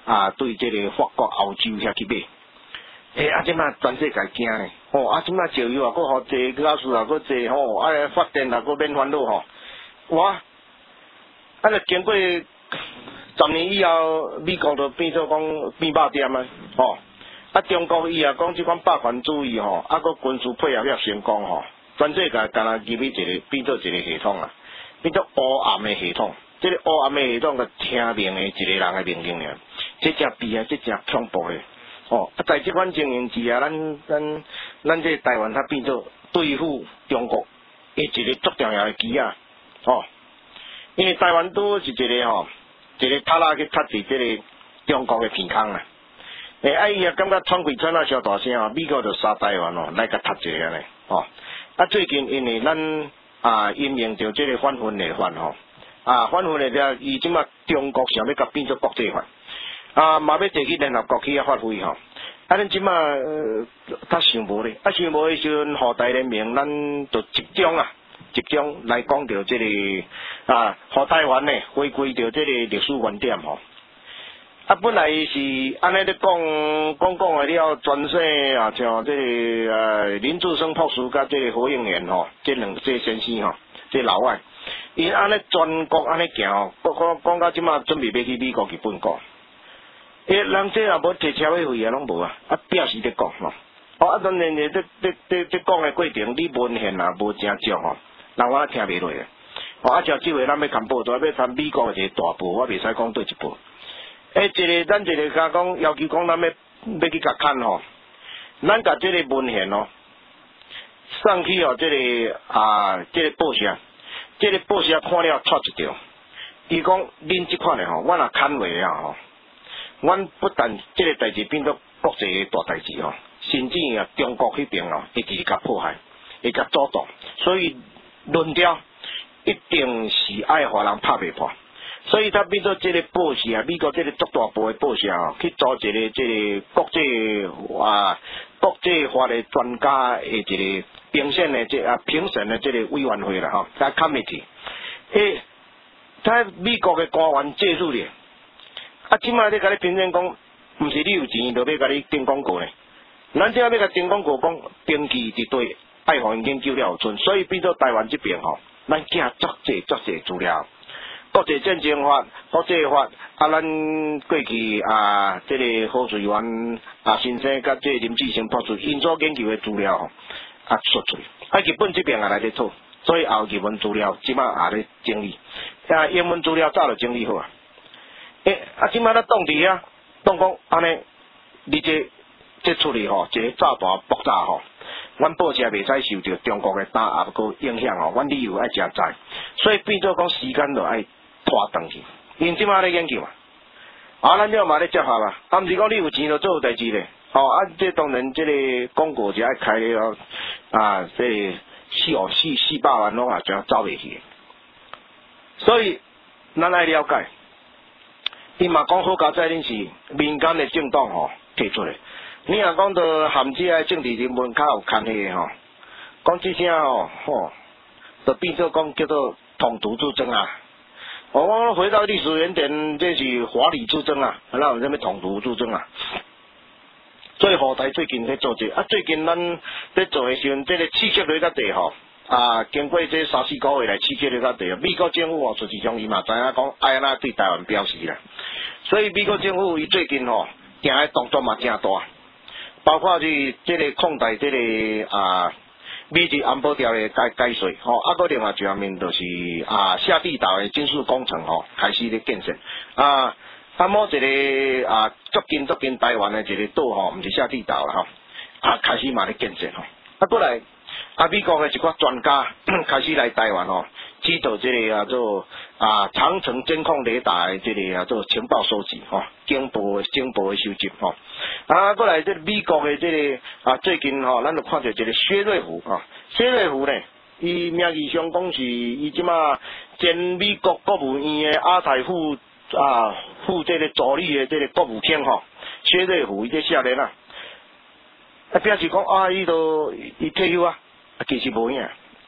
啊对这个法国、欧洲遐去买。诶、欸，啊，即摆全世界惊诶，吼、哦，啊，即摆石油啊，佫互坐驾驶啊，佫坐吼，啊，发电啊，佫免烦恼吼，哇，啊，著经过十年以后，美国就变做讲变肉店啊，吼、哦，啊，中国伊也讲即款霸权主义吼，啊，佫军事配合遐成功吼，全世界干那入去一个变做一个系统啊，变做黑暗诶系统，即、這個黑暗诶系统个听命诶一个人诶命令尔，即真悲啊，即真恐怖诶。哦，啊，在即款情形之下，咱咱咱这台湾它变做对付中国诶一个足重要诶棋啊！哦，因为台湾都是一个吼、哦，一个塔拉去踢伫即个中国诶鼻孔啊！诶，啊伊也感觉喘气喘啊小大声哦，美国就杀台湾哦，来甲踢一下咧！哦，啊最近因为咱啊因应着即个反分裂法吼，啊反分裂了，伊即马中国想要甲变做国际法。啊，嘛要摕去联合国去遐发挥吼，啊，咱即马呃，较想无咧，啊，想无诶时阵，互台联盟咱就集中啊，集中来讲着即、这个啊，互台湾呢回归着即个历史原点吼。啊，本来是安尼咧讲讲讲诶了，全省啊，像即、这个呃林志升博士甲即个何应元吼，即两即先生吼，即老外，因安尼全国安尼行吼，讲讲到即马准备要去美国、日本国。诶，人这也无摕车位费啊，拢无啊，啊表示咧讲吼，哦啊当然咧，这这这这讲诶过程，你文献啊无正足吼，人我听袂落诶，哦啊像即回咱要看报道，要参美国诶一个大报，我袂使讲对一报，诶，一个咱一个甲讲要求讲咱要要去甲看吼，咱甲即个文献哦，送去哦，即、這个啊即、這个报社，即、這个报社看了错一条，伊讲恁即款诶吼，我若看话啊吼。阮不但即个代志变做国际诶大代志吼，甚至啊中国迄边哦，会直接甲破坏，会甲阻挡，所以论调一定是爱互人拍袂破，所以他变做即个报社啊，美国即个足大部诶报社哦，去做一个即个国际啊国际法诶专家诶一个评审诶即啊评审诶即个委员会啦吼，甲 committee， 诶，他美国诶官员介入咧。啊，即摆咧甲你评审讲，毋是你有钱就要甲你顶广告咧。咱即摆要甲顶广告讲，登记一堆，爱互因研究了有准，所以变做台湾这边吼，咱寄足济足济资料，国际战争法、国际法，啊，咱过去啊，即、這个何水源啊先生甲即林志升博士因所研究的资料吼，啊出出，啊日本这边也来咧讨，所以后日文资料即摆也咧整理，啊英文资料早就整理好啊。诶，啊，即摆咱当伫啊，当讲安尼，你这这处理吼，一个炸弹爆炸吼，阮报社袂使受到中国诶打压个影响吼，阮理由爱诚知，所以变做讲时间就爱拖长去，因即摆咧研究嘛，啊，咱了嘛咧接合嘛，啊，毋是讲你有钱就做有代志咧，吼、哦，啊，这当然这个广告就爱开了，啊，这四哦四四百万拢也就走袂去，所以咱爱了解。伊嘛讲好佳在恁是民间的政党吼提出来，你若讲到含这个政治人物较有牵系的吼，讲这声吼吼，就变做讲叫做统独之争啊。我讲回到历史原点，这是华理之争啊，哪有啥物统独之争啊？所以后台最近在做这啊，最近咱在做的时阵，这个刺激率较低吼。啊，经过这三四个月来刺激率较低，美国政府哦，就是向伊嘛知影讲爱安那对台湾表示啦。所以美国政府伊最近吼，行诶动作嘛正大，包括是这个控制这个啊美日安保条约改改税吼，啊个另外一方面就是啊下地岛诶军事工程吼开始咧建设啊，啊某一个啊足近足近台湾诶一个岛吼，毋是下地岛啦吼，啊开始嘛咧建设吼，啊过来。啊，美国的一寡专家开始来台湾吼，指导这个啊做啊长城监控雷达的这个啊做情报收集吼，警报的情报的收集吼。啊，过来这美国的这个啊最近吼，咱就看到一个薛瑞福啊，薛瑞福呢，伊名义上讲是伊即马前美国国务院的亚太副啊副这个助理的这个国务卿吼，薛瑞福伊这写的啦，啊表示讲啊，伊都伊退休啊。其实无影，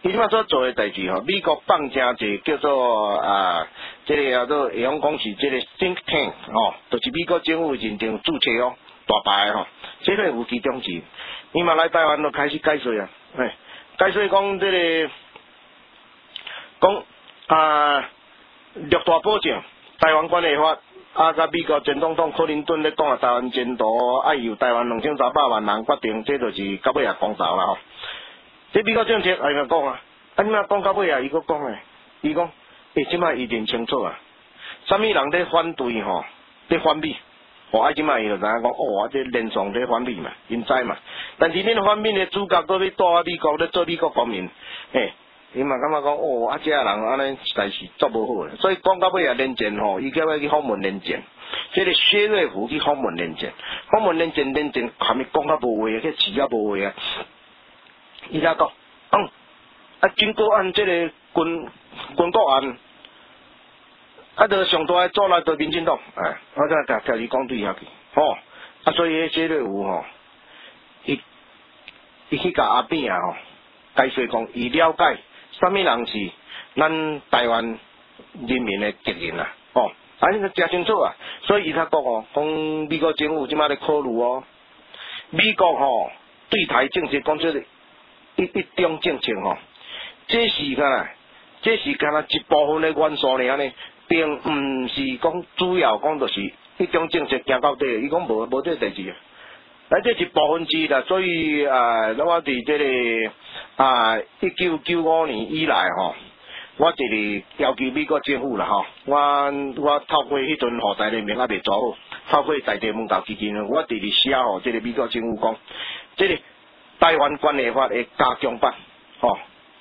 伊即马所做诶代志吼，美国放诚济叫做啊，即、这个叫做会用讲是即个 think tank 吼、哦，就是美国政府认定注册哦，大牌吼，这个有其中之一。伊嘛来台湾都开始解说啊，哎，解说讲即、这个讲啊，六大保证台湾关系法。啊！甲美國前總統克林頓咧講啊，台灣前途愛由台灣兩千三百萬人決定，這就是到尾啊公道啦吼。這美國政策係咪講啊？啊，你嘛講到尾啊，伊佫講誒，伊講，誒，即擺一定清楚啊。啥物人咧反對吼，咧反美，哦，啊，即擺伊就知影講，哦，啊，這連上咧反美嘛，因知嘛。但是恁反美嘅主角都咧住啊美國咧做美國公民，誒。伊嘛感覺講，哦，啊，這人安尼實在是足無好誒，所以講到尾啊，連戰吼，伊叫我去訪問連戰，即個薛瑞福去訪問連戰，訪問連戰連戰，含伊講較無話啊，去詞啊無話啊，伊才講，嗯，啊，經過按即個軍軍國案，啊，就上大誒阻來對民進黨，哎，我再甲甲你講對下去，吼，啊，所以迄薛瑞福吼，伊伊去甲阿扁啊吼，解說講，伊了解。啥物人是咱台灣人民的敵人啊？哦，啊，你個誠清楚啊！所以伊才講哦，講美國政府即馬咧考慮哦，美國吼、哦、對台政策講出一一種政策吼、哦，這是干啦，這是干啦一部分的元素爾呢，並唔是講主要講就是一種政策行到底，伊講無無這代志啊。啊，這是部分之一啦，所以啊，我哋這個啊，一九九五年以來吼，我就是要求美國政府啦吼，我我透過迄陣互台聯盟還未做好，透過在地文教基金，我就是寫吼，這個美國政府講，這個台灣關係法的加強版，吼，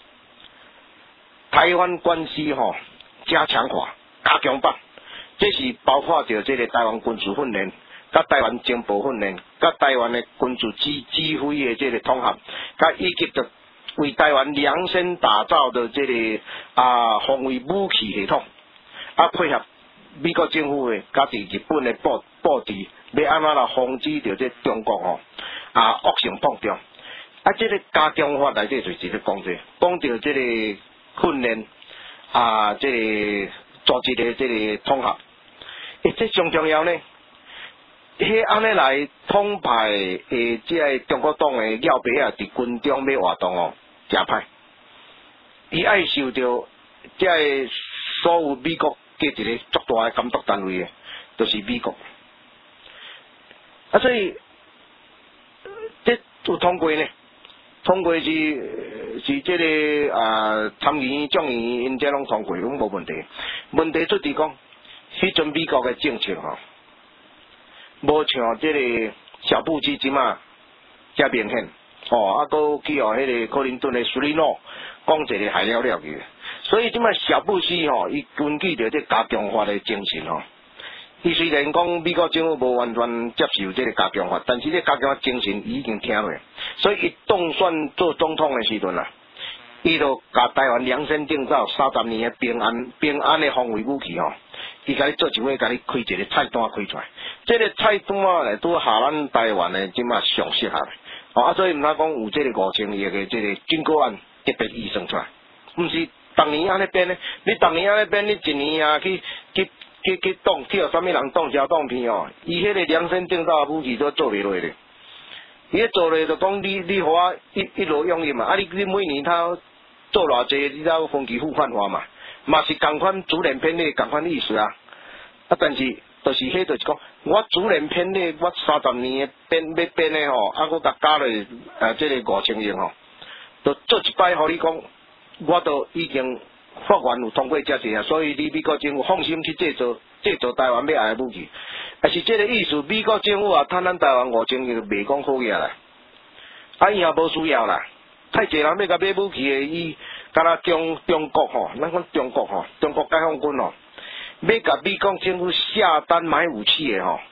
台灣關係吼加強化加強版，這是包括着這個台灣軍事訓練。甲台灣情報訓練，甲台灣嘅軍事指指揮嘅這個統合，甲以及着為台灣量身打造的這個啊防衛武器系統，啊配合美國政府嘅甲佇日本嘅布布置，要安怎來防止着這中國吼啊惡性膨脹，啊這個加強法內底就是咧講者，講着這個訓練啊這個組織嘅這個統合，誒這上重要呢。迄安尼來統派誒，即個中國黨誒要爸啊，佇軍中要活動哦，誠歹。伊愛受到即個所有美國嘅一個足大誒監督單位誒，就是美國。啊，所以這有通過呢，通過是是即個啊參議院、眾議院因這攏通過，攏無問題。問題出佇講，迄陣美國誒政策吼。無像即個小布基即馬遮明顯，哦，啊，閣去互迄個克林頓的蘇里諾講一個害了了去，所以即馬小布希吼，伊根據着這加強法的精神吼，伊雖然講美國政府無完全接受這個加強法，但是這加強法精神伊已經聽落，所以伊當選做總統的時陣啊，伊就甲台灣量身定造三十年的平安平安的防衛武器吼。伊甲你做一位，甲你開一個菜單開出來，這個菜單咧拄下咱台灣誒即馬上適合，哦啊，所以毋通講有這個五千億嘅這個軍購案特別預算出來，毋是逐年安尼變咧，你逐年安尼變，你一年啊去去去去擋，去互啥物人擋遮擋偏哦，伊迄個量身定造武器都做袂落咧，伊咧做咧就講你你互我一一路用伊嘛，啊你你每年他做偌濟，你才有分期付款話嘛。嘛是共款主連偏咧，共款意思啊！啊，但是就是迄就是講，我主連偏咧，我三十年變要變咧吼，啊，我甲加落誒，即個五千億吼，就做一擺，互你講，我都已經法院有通過遮濟啊，所以你美國政府放心去製造製造台灣要愛的武器，啊是這個意思，美國政府啊，趁咱台灣五千億袂講好嘢啦，啊以後無需要啦，太濟人要甲買武器誒，伊。敢若中中國吼，咱講中國吼，中國解放軍吼，要甲美國政府下單買武器誒吼，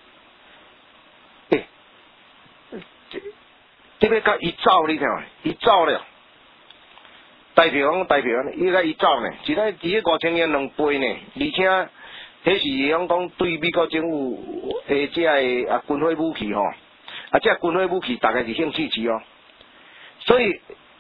誒、欸，這這要甲伊走你聽嘛？伊走了，代表講代表呢，伊甲伊走呢，只咱伊個五千億兩倍呢，而且迄是講講對美國政府誒即個啊軍火武器吼，啊即個軍火武器大概是興趣市哦，所以。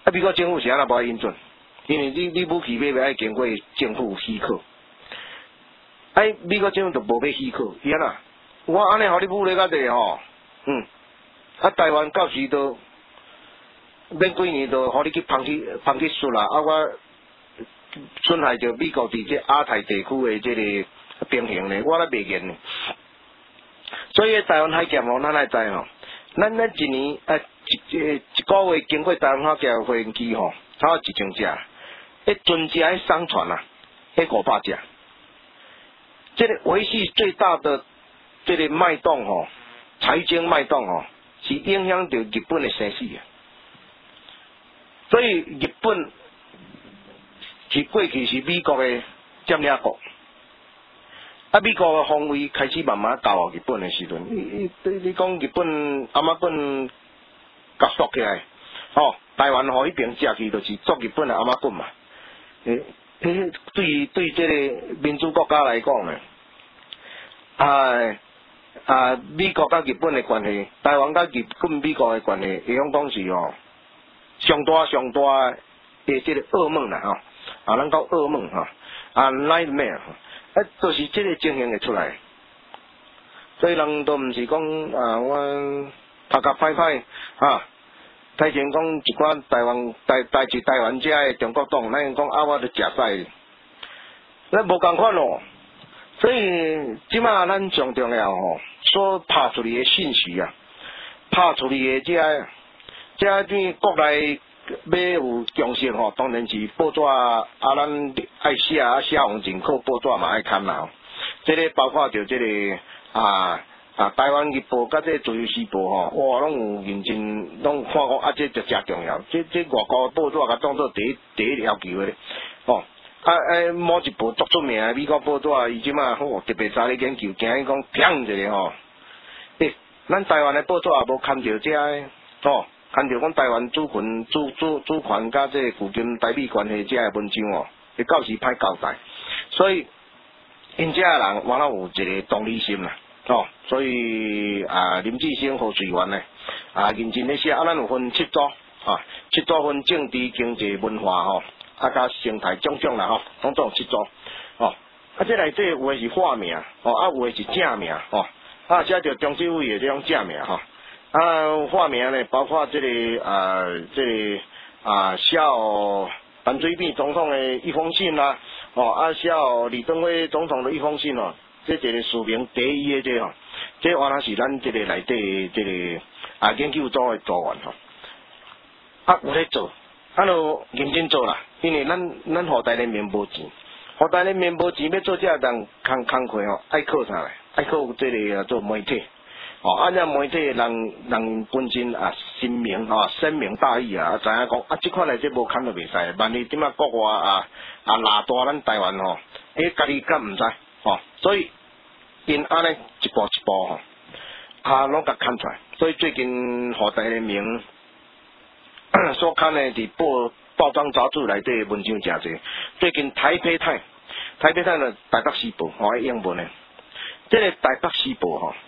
啊，美国政府是安那无爱允准，因为你你武器买要经过政府许可，哎，美国政府就无要许可，伊安那，我安尼互你武力较济吼，嗯，啊，台湾到时都免几年都互你去抨击抨击输啦，啊，我损害着美国伫这亚太地区的这个平衡呢，我咧袂见呢。所以台湾海峡吼，咱来知吼，咱咱一年啊一一一个月经过台湾海峡飞机吼，差不多一千只，迄船只迄商船啊，迄五百只。这个维系最大的这个脉动吼，财经脉动吼，是影响到日本的生死啊。所以日本是过去是美国的占领国。啊，美国的防卫开始慢慢交予日本的时阵，你你你讲日本阿妈本甲缩起来，吼、哦，台湾吼迄边食去就是做日本的阿妈本嘛。诶、欸，迄对对这个民主国家来讲呢，啊啊，美国甲日本的关系，台湾甲日本美国的关系，会用讲是哦，上大上大的这个噩梦啦吼，啊，咱讲噩梦吼，啊 nightmare。啊，都、就是这个情形会出来，所以人都毋是讲啊，我头壳歹歹啊，台前讲一寡台湾台台自台湾遮的中国党，咱讲啊，我著食屎，咱无共款咯。所以即马咱上重要吼，所拍出去的信息啊，拍出去的遮遮对国内。要有强势吼，当然是报纸啊，咱爱写啊，写红人口报纸嘛爱看啦。这个包括着这个啊啊台湾日报甲这自由时报吼，哇，拢有认真，拢看讲啊，这就真重要。这这外国报纸甲当做第一第一要求的，哦，啊啊某一部足出名的美国报纸啊，伊即马吼特别早咧研究，惊伊讲听一个吼，诶、欸，咱台湾的报纸也无看着这个，哦。看到讲台湾主权、主主主权甲这附近台美关系这个文章哦，会到时歹交代，所以因这人往往有一个同理心啦，哦，所以啊林志升何水源呢啊认真咧写，啊咱有分七组啊，七组分政治、经济、文化吼，啊甲生态种种啦吼，拢总有七组哦，啊这内底有诶是化名哦，啊有诶是正名哦，啊写着中纪委诶这种正名吼。啊，化名呢，包括这个啊，这个啊，小陈水扁总统的一封信啦、啊，哦，啊，小李登辉总统的一封信哦，这一个署名第一的这吼，这原来是咱这个内底这个啊研究组的组员吼，啊有咧做，啊就认真做啦，因为咱咱后代人民无钱，后代人民无钱要做这人工工课吼，爱靠啥嘞？爱靠这个做媒体。哦，啊，这媒体人人本身啊，深明啊，深明大义啊，知影讲啊，这款内底无看都袂使，万一点啊国外啊啊拉大咱台湾吼，诶，家己敢毋知吼，所以因安尼一步一步吼，啊，拢甲看出来，所以最近后代人民所看的伫报报章杂志内底文章诚侪，最近台北泰台北泰呢台北时报吼，英文的，这个台北时报吼。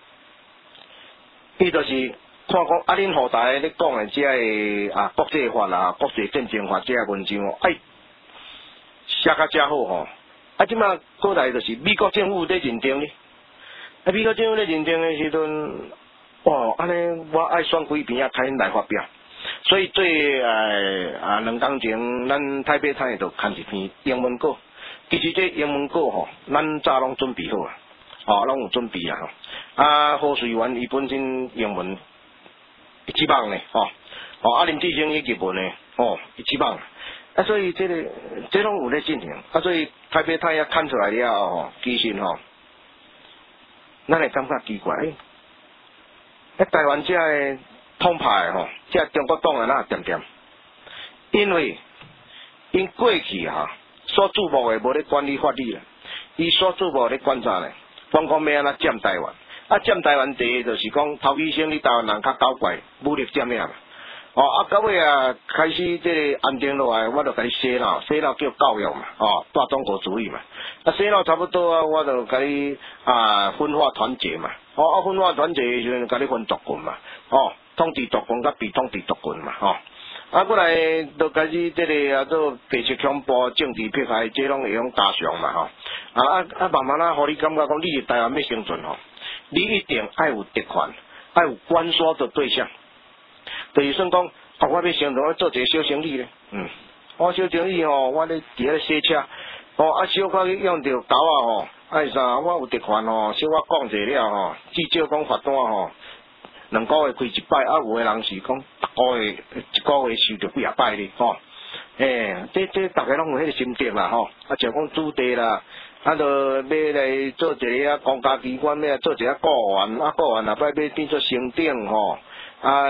伊就是看讲啊，恁后台咧讲的这个啊国际法啦、国际战争法这个文章哦，哎写较真好吼。啊，即马过来就是美国政府咧认定咧，啊美国政府咧认定的时阵，哇，安尼我爱选几篇啊，开来发表。所以最呃啊两工前，咱台北台就看一篇英文稿，其实这英文稿吼，咱早拢准备好啊。哦，拢有准备啊！吼，啊，何水源伊本身英文一棒呢，哦，哦，啊林志升伊日文呢，哦，一棒，啊，所以这个这拢有咧进行，啊，所以台北太也看出来了吼，其实吼，咱会感觉奇怪，诶、欸，台湾这个统派吼，这中国党啊那点点，因为因过去哈所注目的无咧管理法律啦，伊所注目咧管啥咧？讲讲要安怎占台湾，啊占台湾第一就是讲头期先你台湾人较搞怪，武力占领嘛。哦啊到尾啊开始这个安定落来，我就甲你洗脑，洗脑叫教育嘛，哦大中国主义嘛。啊洗脑差不多啊，我就甲你啊分化团结嘛。哦啊分化团结的时阵，甲你分族群嘛。哦统治族群甲被统治族群嘛。哦啊，过来都开始这个啊，做白色恐怖、政治迫害，这拢会用加上嘛吼。啊啊啊，慢慢啊，互你感觉讲，你是台湾要生存吼，你一定爱有特权，爱有关锁的对象。就是算讲，啊，我要生存，我做一个小生意咧，嗯，我小生意吼，我咧伫咧洗车，哦，啊，小可用着狗啊吼，爱啥，我有特权吼，小我讲者了吼，至少讲罚单吼。两个月开一摆，啊，有诶人是讲逐个月一个月收着几啊摆哩，吼、哦，诶、欸，这这大家拢有迄个心得啦，吼、哦，啊，像讲土地啦，啊，就要来做一个啊公家机关，要做一个雇员，啊，雇员若摆要变做省长，吼、哦，啊，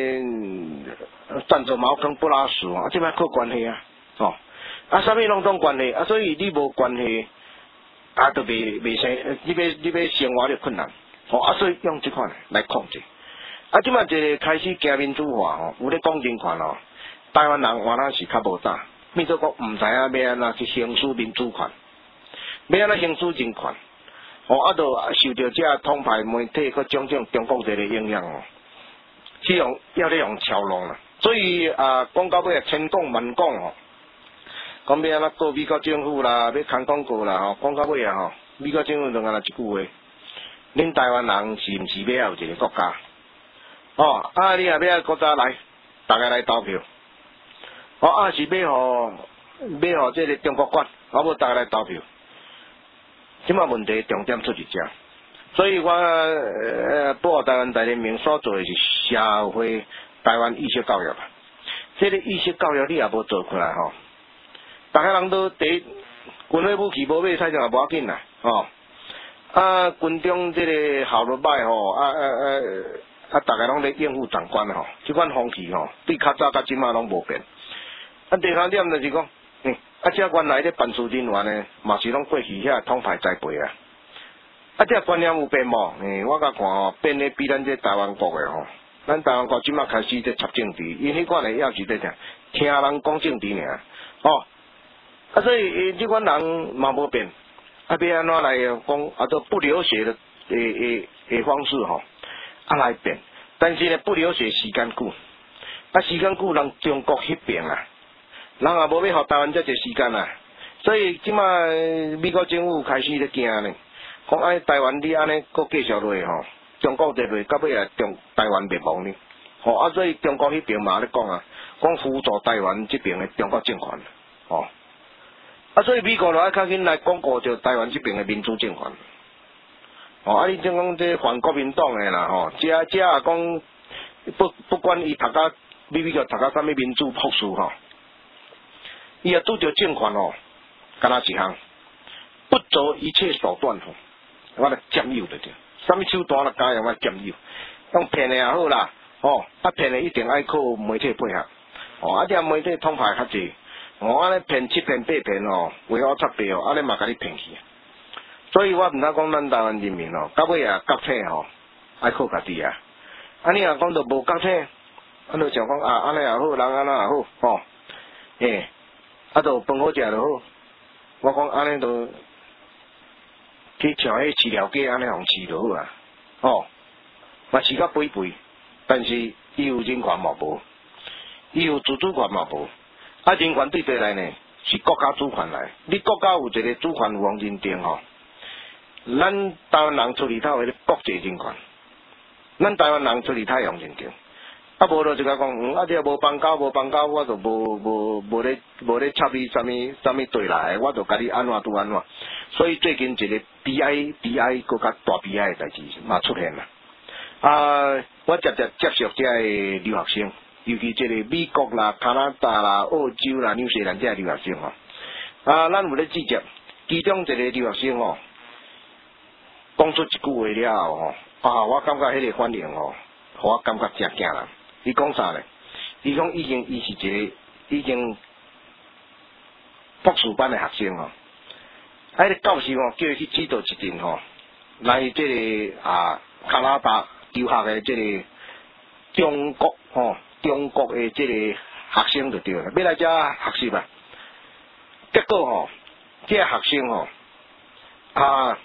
赞助茅坑不拉屎，啊，这摆靠关系啊，吼、哦，啊，啥物拢总关系，啊，所以你无关系，啊，就袂袂生，你要你要生活就困难，吼、哦，啊，所以用这款来控制。啊，即摆一个开始行民主化吼，有咧讲人权吼，台湾人原来是较无胆，变做讲毋知影要安怎去行使民主权，要安怎行使人权，吼啊，就受到这统派媒体佮种种中国这个影响哦，去用要咧用操弄啦，所以啊，讲到尾千讲万讲吼，讲要安怎告美国政府啦，要看广告啦吼，讲到尾啊吼，美国政府就安尼一句话，恁台湾人是毋是要有一个国家？哦，啊，你也要国家来，大家来投票。哦，啊是要互要互这个中国管，啊无大家来投票。即马问题重点出伫遮，所以我呃保护台湾大人民所做的是社会台湾意识教育。这个意识教育你也无做出来吼，大家人都第军火武器无买，采种也无要紧啦，哦。啊，军中这个效率歹吼，啊啊啊。啊，大家拢咧应付长官吼，即款风气吼，对较早甲即马拢无变。啊，第三点就是讲，嗯，啊，这原来咧办事人员呢，嘛是拢过去遐统派栽培啊。啊，这观念有变无？嗯，我甲看吼，变咧比咱这台湾国诶吼，咱台湾国即马开始在插政治，因迄款诶要是在听，听人讲政治尔，哦。啊，所以即款人嘛无变，啊，要安怎来讲？啊，都不流血的诶诶诶方式吼。啊来变，但是呢不流血时间久，啊时间久人中国迄边啊，人也无要互台湾遮济时间啊，所以即马美国政府开始咧惊呢，讲爱台湾你安尼搁继续落吼，中国伫落到尾啊中台湾灭亡呢，吼啊所以中国迄边嘛咧讲啊，讲辅助台湾这边的中国政权，吼，啊所以美国就爱较紧来巩固着台湾这边的民主政权。哦，啊！你正讲这反国民党的啦，吼，这这啊讲不不管伊读甲美美国读甲啥物民主博士吼，伊也拄着政权吼，干那一项，不择一切手段吼，我来占有着着，啥物手段来加用我占有，用骗的也好啦，吼，啊骗的一定爱靠媒体配合，哦，啊，这媒体统派较济，哦，安尼骗七骗八骗吼，为我插白哦，安尼嘛甲你骗去。所以我毋知讲咱台湾人民哦，到尾啊觉醒吼，爱靠家己啊。啊，你若讲到无觉醒，啊，就想讲啊，安尼也好，人安那也好，吼，诶，啊，就饭好食就好。我讲安尼就去像迄饲料鸡安尼互饲就好啊，吼，嘛饲甲肥肥，但是伊有人权嘛无，伊有自主权嘛无。啊，人权对倒来呢，是国家主权来。你国家有一个主权有人认定吼。咱台湾人出去头迄国际人权，咱台湾人出去太用认定，啊无就就甲讲，嗯，啊，这无邦交无邦交，我就无无无咧无咧插你啥物啥物对来，我就甲你安怎拄安怎。所以最近一个悲哀悲哀搁较大悲哀诶代志嘛出现啦。啊，我直接接触遮诶留学生，尤其即个美国啦、加拿大啦、澳洲啦、纽西兰遮诶留学生吼，啊，咱有咧记者，其中一个留学生吼。讲出一句话了后吼，啊，我感觉迄个反应吼，互我感觉真惊人。伊讲啥呢？伊讲已经伊是一个已经博士班的学生吼，迄个教授吼叫伊去指导一阵吼，来即个啊加拿大留学的即个中国吼，中国的即个学生就对了，要来遮学习啊。结果吼，即个学生吼啊。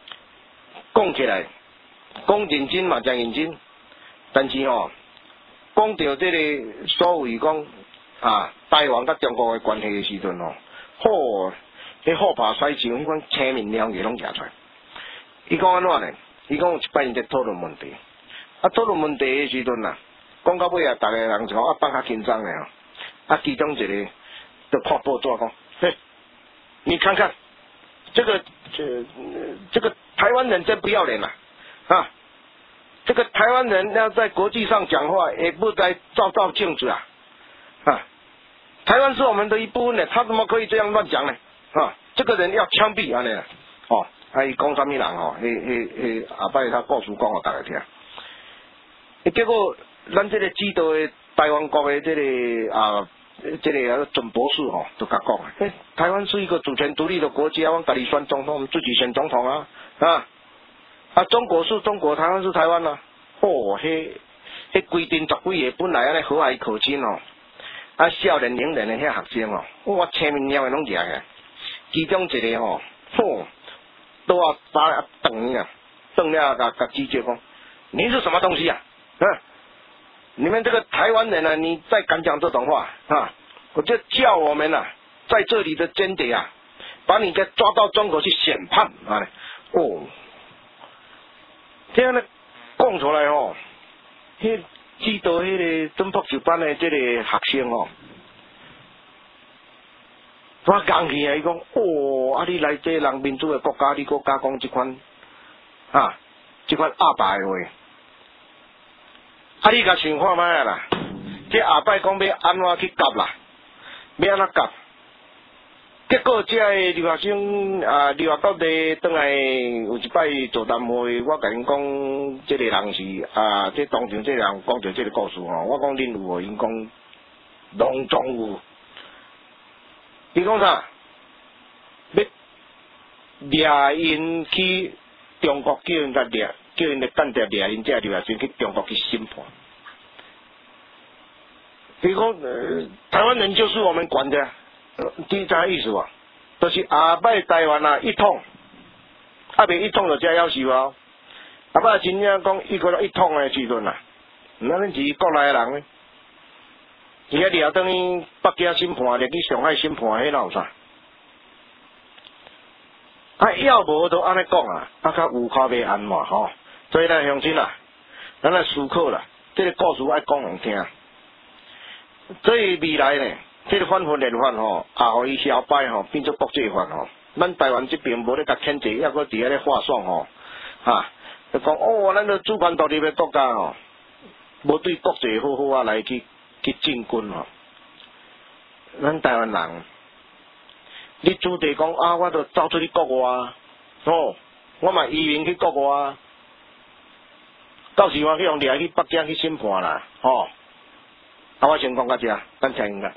讲起来，讲认真嘛真认真，但是吼、哦， 讲到这个所谓讲啊，台湾甲中国的关系的时阵吼，好，迄好拍赛事，迄款青面了嘢拢举出来。伊讲安怎呢？伊讲有一摆因在讨论问题，啊，讨论问题的时阵呐，讲到尾啊，逐个人就讲啊，放较紧张的哦，啊，其中一个就拍报纸讲，嘿，你看看这个这这个台湾人真不要脸呐，啊！这个台湾人要在国际上讲话，也不该照照镜子啊！啊，台湾是我们的一部分呢，他怎么可以这样乱讲呢？啊，这个人要枪毙啊！呢，哦，啊，伊讲啥物人哦？迄迄迄阿摆他故事讲互大家听。结果咱这个指导的台湾国的这个啊，这个准博士吼，就甲讲，诶，台湾是一个主权独立的国家，我家己选总统，我们自己选总统啊，啊。啊，中国是中国，台湾是台湾啊！哦，迄迄规定十几个本来安尼和蔼可亲哦，啊，少年龄人的遐学生哦，我青面鸟的拢举个，其中一个吼，吼，都要打瞪啊，瞪了甲甲记者讲，您是什么东西啊？嗯，你们这个台湾人啊，你再敢讲这种话啊，我就叫我们啊，在这里的间谍啊，把你给抓到中国去审判啊！哦。这样呢，讲出来吼，迄指导迄个准博士班的这个学生吼，我讲起来伊讲，哦，啊你来这人民主的国家，你国家讲这款啊，这款阿爸的话，啊你甲想看卖啦，这下摆讲要安怎去夹啦，要安怎夹？结果这个留学生啊，留学到地倒来有一摆座谈会，我甲因讲，这个人是啊，这当场这个人讲着这个故事吼，我讲恁有无？因讲拢总有。伊讲啥？要掠因去中国，叫因甲掠，叫因来间谍掠因这留学生去中国去审判。伊讲、呃，台湾人就是我们管的。你啥意思啊？就是下摆台湾啊一统，啊未一统就这要求啊。下摆真正讲伊个一统的时阵啊，那恁是国内的人呢？伊遐掠等于北京审判，入去上海审判，迄哪有啥？啊，要无都安尼讲啊，啊较有口袂安嘛吼。所以咱乡亲啊，咱来思考啦，这个故事爱讲人听。所以未来呢？这个反腐连反吼，也互伊销摆吼，变做国际法吼。咱台湾这边无咧甲牵制，抑搁伫遐咧画爽吼，哈，就讲哦，咱个主权独立的国家吼，无对国际好好啊来去去进军吼。咱台湾人，你主地讲啊，我著走出去国外，哦，我嘛移民去国外，到时我去用掠去北京去审判啦，吼、哦。啊，我先讲到这，咱听音乐。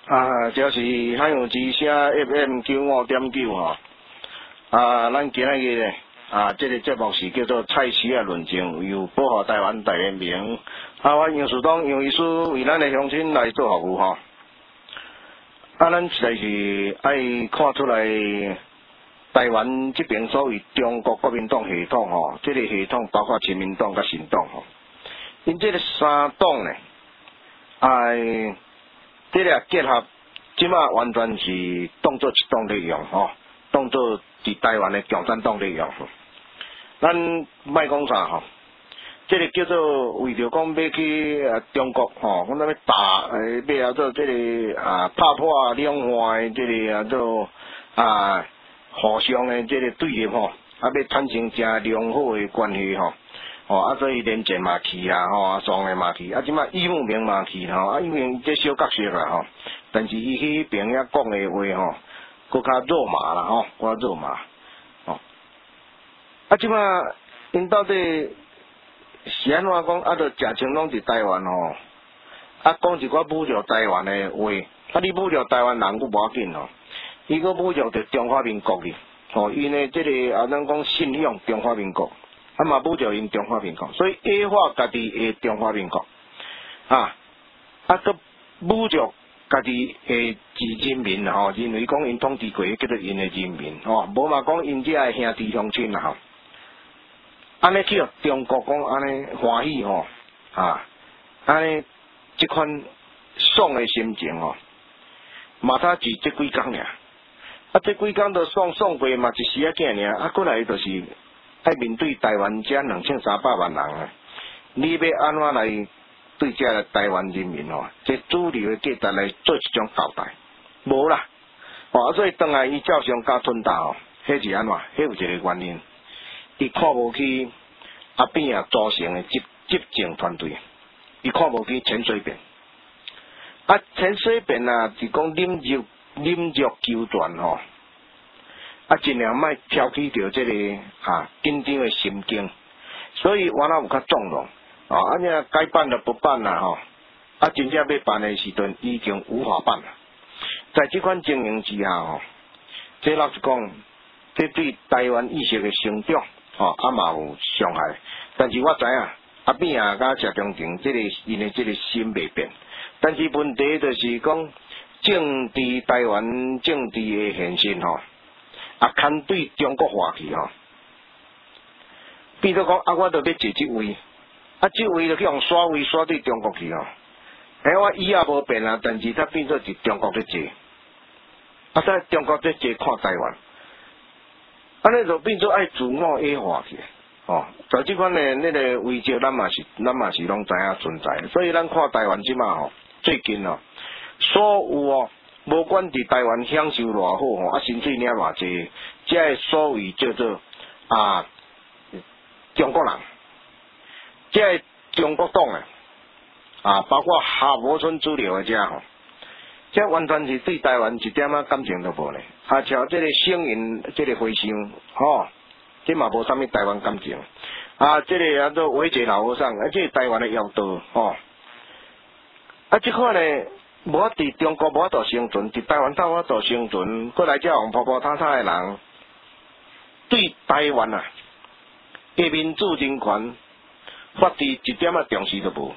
啊，就是海洋之声 F M 九五点九吼。啊，咱今日嘅啊，这个节目是叫做蔡徐啊论证，由保护台湾大联盟。啊，我杨树东杨医师为咱的乡亲来做服务吼。啊，咱实在是爱看出来，台湾这边所谓中国国民党系统吼，这个系统包括亲民党甲新党吼，因这个三党呢，哎，这个结合，即马完全是当作一党利用吼，当作伫台湾的共产党利用。咱莫讲啥吼。这个叫做为着讲要去啊中国吼，讲咱要打诶，要啊做这个啊打破两岸这个啊做啊互相的这个对立吼，啊要产生真良好的关系吼，吼啊所以连战嘛去啊吼，啊双的嘛去，啊即马伊木明嘛去吼，啊因为这小角色啦吼，但是伊迄边遐讲的话吼，搁较肉麻啦吼，搁较肉麻，吼，啊即马因到底？是安怎讲？啊，着诚清拢伫台湾吼，啊，讲一寡侮辱台湾的话，啊，你侮辱台湾人，佫无要紧吼，伊佫侮辱着中华民国去，吼，因为即个啊，咱讲信仰中华民国，啊嘛侮辱因中华民国，所以矮化家己的中华民国，啊，啊，佫侮辱家己的自人民吼，认为讲因统治过叫做因的人民，吼，无嘛讲因遮个兄弟乡亲啦吼。安尼去中国讲安尼欢喜吼，啊，安尼即款爽的心情吼，嘛他只这几工尔，啊，这几工都爽爽过嘛，一时啊见尔，啊，过来就是爱面对台湾遮两千三百万人啊，你要安怎来对遮个台湾人民吼，这主流的价值来做一种交代，无啦，哦，所以当来伊照常加吞大吼，迄是安怎？迄有一个原因。伊看无起阿扁啊组成的执执政团队，伊看无起陈水扁。啊，陈水扁啊是讲忍辱忍辱求全吼，啊尽量莫挑起着这个啊紧张的心境，所以我那有较纵容，啊，啊你该办的不办啦吼，啊真正要办的时阵已经无法办了。在这款情形之下吼，这老实讲，这对台湾意识的成长。吼、哦，啊嘛有伤害，但是我知影阿扁啊，甲谢长廷，这个因的这个心未变，但是问题就是讲政治台湾政治的现实吼，啊，牵对中国化去吼，比如讲啊，我着要坐即位，啊，即位着去用刷位刷对中国去吼，哎，我以也无变啊，但是它变做是中国在坐，啊，在中国在坐看台湾。安尼就变做爱自我矮化去，哦，在即款的那个威胁，咱嘛是，咱嘛是拢知影存在，所以咱看台湾即马吼，最近哦，所有哦，无管伫台湾享受偌好吼，啊，薪水领偌济，即个所谓叫做啊中国人，即个中国党诶，啊，包括夏武村主流诶遮吼。这完全是对台湾一点仔感情都无咧，啊，像这个声音，这个回声，吼、哦，这嘛无啥物台湾感情，啊，这个啊做维杰老和尚，啊，这是台湾的妖道，吼、哦，啊，这款呢，无法伫中国无法度生存，伫台湾无法度生存，过来这样婆婆塌塌的人，对台湾啊，的民主人权，发伫一点仔重视都无，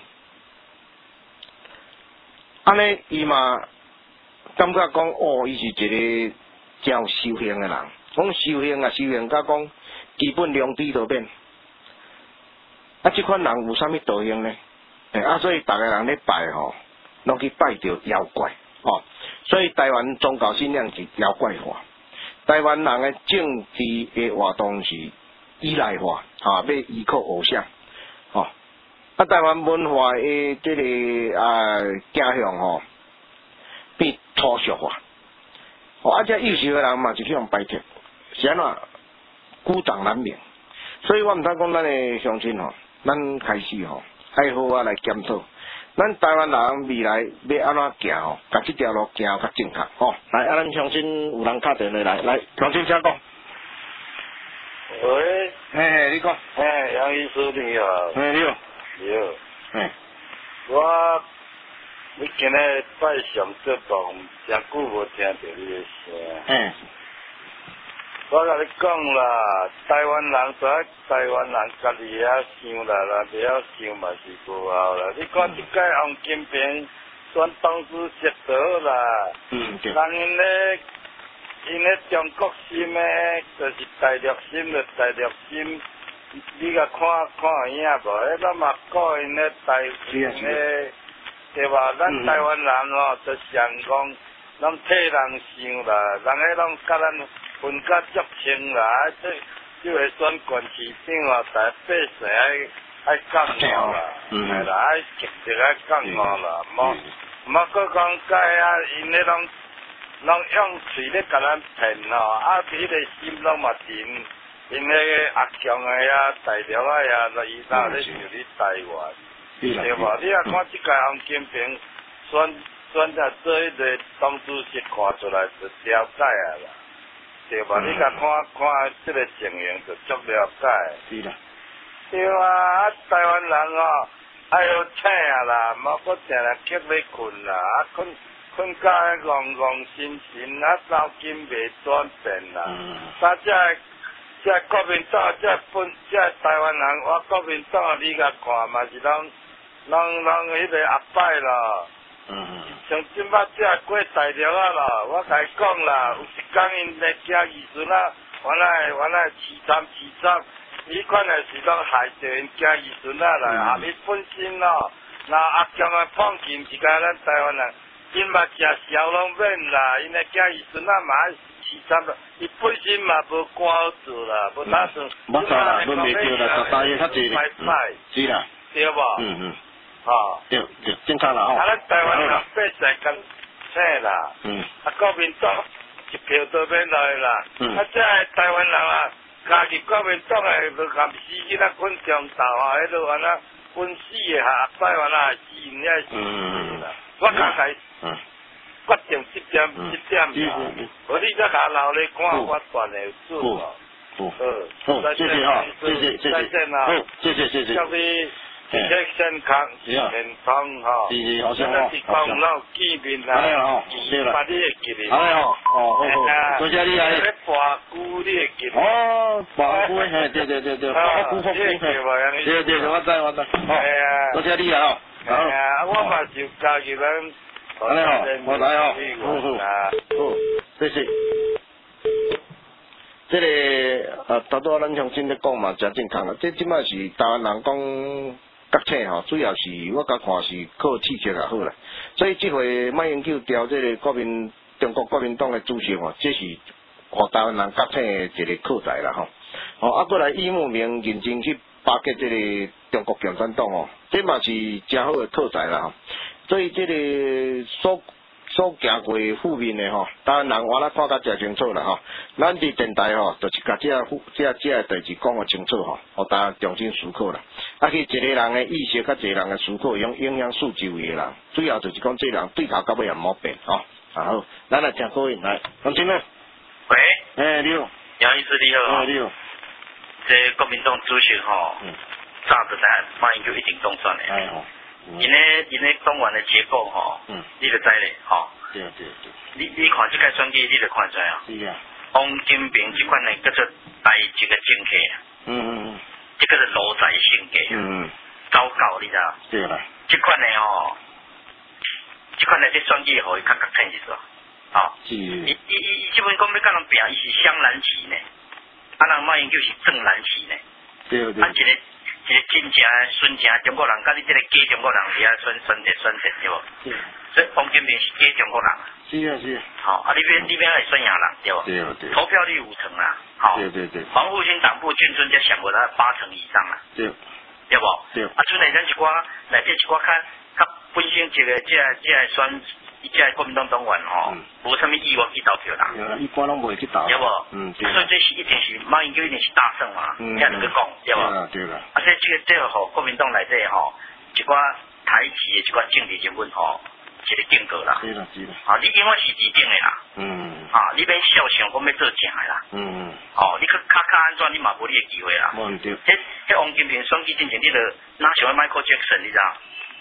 安尼伊嘛。感觉讲哦，伊是一个真有修行的人。讲修行啊，修行甲讲基本良知都变。啊，即款人有啥物道行呢？诶、欸，啊，所以逐个人咧拜吼，拢去拜着妖怪哦。所以台湾宗教信仰是妖怪化，台湾人的政治的活动是依赖化，啊，要依靠偶像，哦。啊，台湾文化的这个啊倾向吼。变土俗化，哦，而且优秀的人嘛是去用摆脱，是安怎孤掌难鸣。所以我毋通讲咱的乡亲吼，咱开始吼，爱好啊来检讨，咱台湾人未来要安怎行吼，甲这条路行较正确吼。来，啊，咱乡亲有人敲电话来，来，乡亲请讲。 喂， 嘿嘿，你讲。 嘿，杨医师你好。 嘿，你好。 你好。 嘿。 我你今日拜上这档，真久无听到你的声。 嗯。 我甲你讲啦，台湾人在台湾人家己遐想啦，啦不晓想嘛是无效啦。你看即届王金平选党主席就好啦。 嗯，对。 人因咧，因咧中国心诶，就是大陆心就大陆心。你甲看看影无？迄咱嘛讲因咧台因咧，对吧？咱台湾人哦，就想讲，咱替人想啦，人迄拢甲咱分甲足清啦，即即个选县市长哦，大百姓爱爱讲话啦，系啦，爱积极爱讲话啦，莫莫搁讲解啊，因咧拢拢用嘴咧甲咱骗哦，啊，迄个心拢嘛甜。因那个阿强的呀、大陆啊呀，伊哪咧想你台湾，对无？你啊看即届王金平选选在做迄个党主席，看出来就了解啊啦，对无？你甲看看即个情形就足了解。 是啦。 对啊，啊台湾人哦，爱好醒啊啦，莫搁定定刻要困啦，啊困困甲戆戆心心，啊脑筋袂转变啦，啥只？即国民党，即本，即台湾人，我国民党，你甲看嘛是拢，拢拢迄个阿拜咯。嗯嗯。像即摆即过大陆啊咯，我甲伊讲啦，有一天因咧惊儿孙啊，原来原来饲惨饲惨，伊款诶是拢害着因惊儿孙啊啦，啊你本身咯，那阿强诶放弃是甲咱台湾人，因嘛食烧拢免啦，因诶惊儿孙啊嘛爱饲惨咯。伊本身嘛无官好做啦，无打算。 冇错啦，无袂着啦，十大嘢较济咧。是啦。 对无？ 嗯嗯。 哦。 对对，正确啦吼。 啊，咱台湾人百姓咁醒啦。嗯。啊，国民党一票都免来啦。嗯。啊，即系台湾人啊，家己国民党诶，无含死囡仔困中头啊，迄落安那困死诶下摆安那死因遐死啦。我甲佢。嗯。决定这点这点啦，我你再下老咧看我断的准哦。好，好， 谢谢哈，谢谢谢谢， 再见啦， 谢谢谢谢。 祝你身体健康，健康哈。 谢谢，好像哦，好像。老见面啦， 哎哦，对啦。 把你会记哩。 哎哦，哦好好，多谢你啊。 咧拔菇你会记哩。 哦，拔菇，嘿，对对对对，拔菇拔菇，嘿，对对对，我知我知。 哎呀， 多谢你啊。 哎呀，我嘛就教佢咱。 好嘞好，我来哦，好好，好，谢谢。这个呃，大多咱乡亲咧讲嘛，真正确啦。这即摆是台湾人讲国庆吼，主要是我甲看是靠气节也好啦。所以这回马英九调这个国民中国国民党的主席吼，这是互台湾人国庆的一个课题啦吼。哦，啊，过来伊慕明认真去巴结这个中国共产党哦，这嘛是真好的课题啦吼。所以这个所所行过负面的吼，台湾人我咧看甲真清楚啦吼。咱伫电台吼，就是甲这这这代志讲个清楚吼，互大家重新思考啦。啊，去一个人的意识，甲一个人的思考，用影响数周围的人，主要就是讲这人对头到尾也冇变吼。啊好，咱来听各位来，洪清咯。 喂。 诶，你好。 杨医师你好。 诶，你好。 这国民党主席吼，嗯，早就知马英九一定当选的。 哎吼。 因咧因咧党员的结构吼，嗯，你就知咧吼。 对对对。 你你看这个选举，你就看出啊。 是啊。 王金平这款呢叫做台籍的政客啊。 嗯嗯嗯。 这个是奴才性格。嗯嗯。糟糕，你知道？ 对啦。 这款呢吼，这款呢这选举互伊较较挺是说，吼。 是。 伊伊伊伊基本讲要甲人拼，伊是双蓝旗呢，啊人马英九是正蓝旗呢。 对对。 啊一个。一个真正纯正中国人，甲你这个假中国人，你啊选选择选择对无？是。所以王金平是假中国人。 是啊是。 好、哦，啊，你边你边系孙亚人对无？ 对对。 投票率五成啦，好、哦。对对对。黄复兴党部军尊才上过他八成以上啦。对。对无？对。啊，剩内咱一寡内底一寡较较本身一个即个即个选，即个国民党党员吼，无啥物意愿去投票啦。 对啦，一般拢袂去投。 对无？ 嗯。 啊，所以这是一定是马英九一定是大胜嘛，这样能够讲对无？ 啊，对啦。 啊，所以这个这个吼，国民党内底吼，一寡台籍的一寡政治人物吼，一个境界啦。 是啦是啦。 啊，你永远是指定的啦。嗯。啊，你免想想讲要做正的啦。嗯嗯。哦，你去卡卡安怎，你嘛无你的机会啦。 冇唔对。 迄迄王金平选举之前，你著哪想要 Michael Jackson，你知道？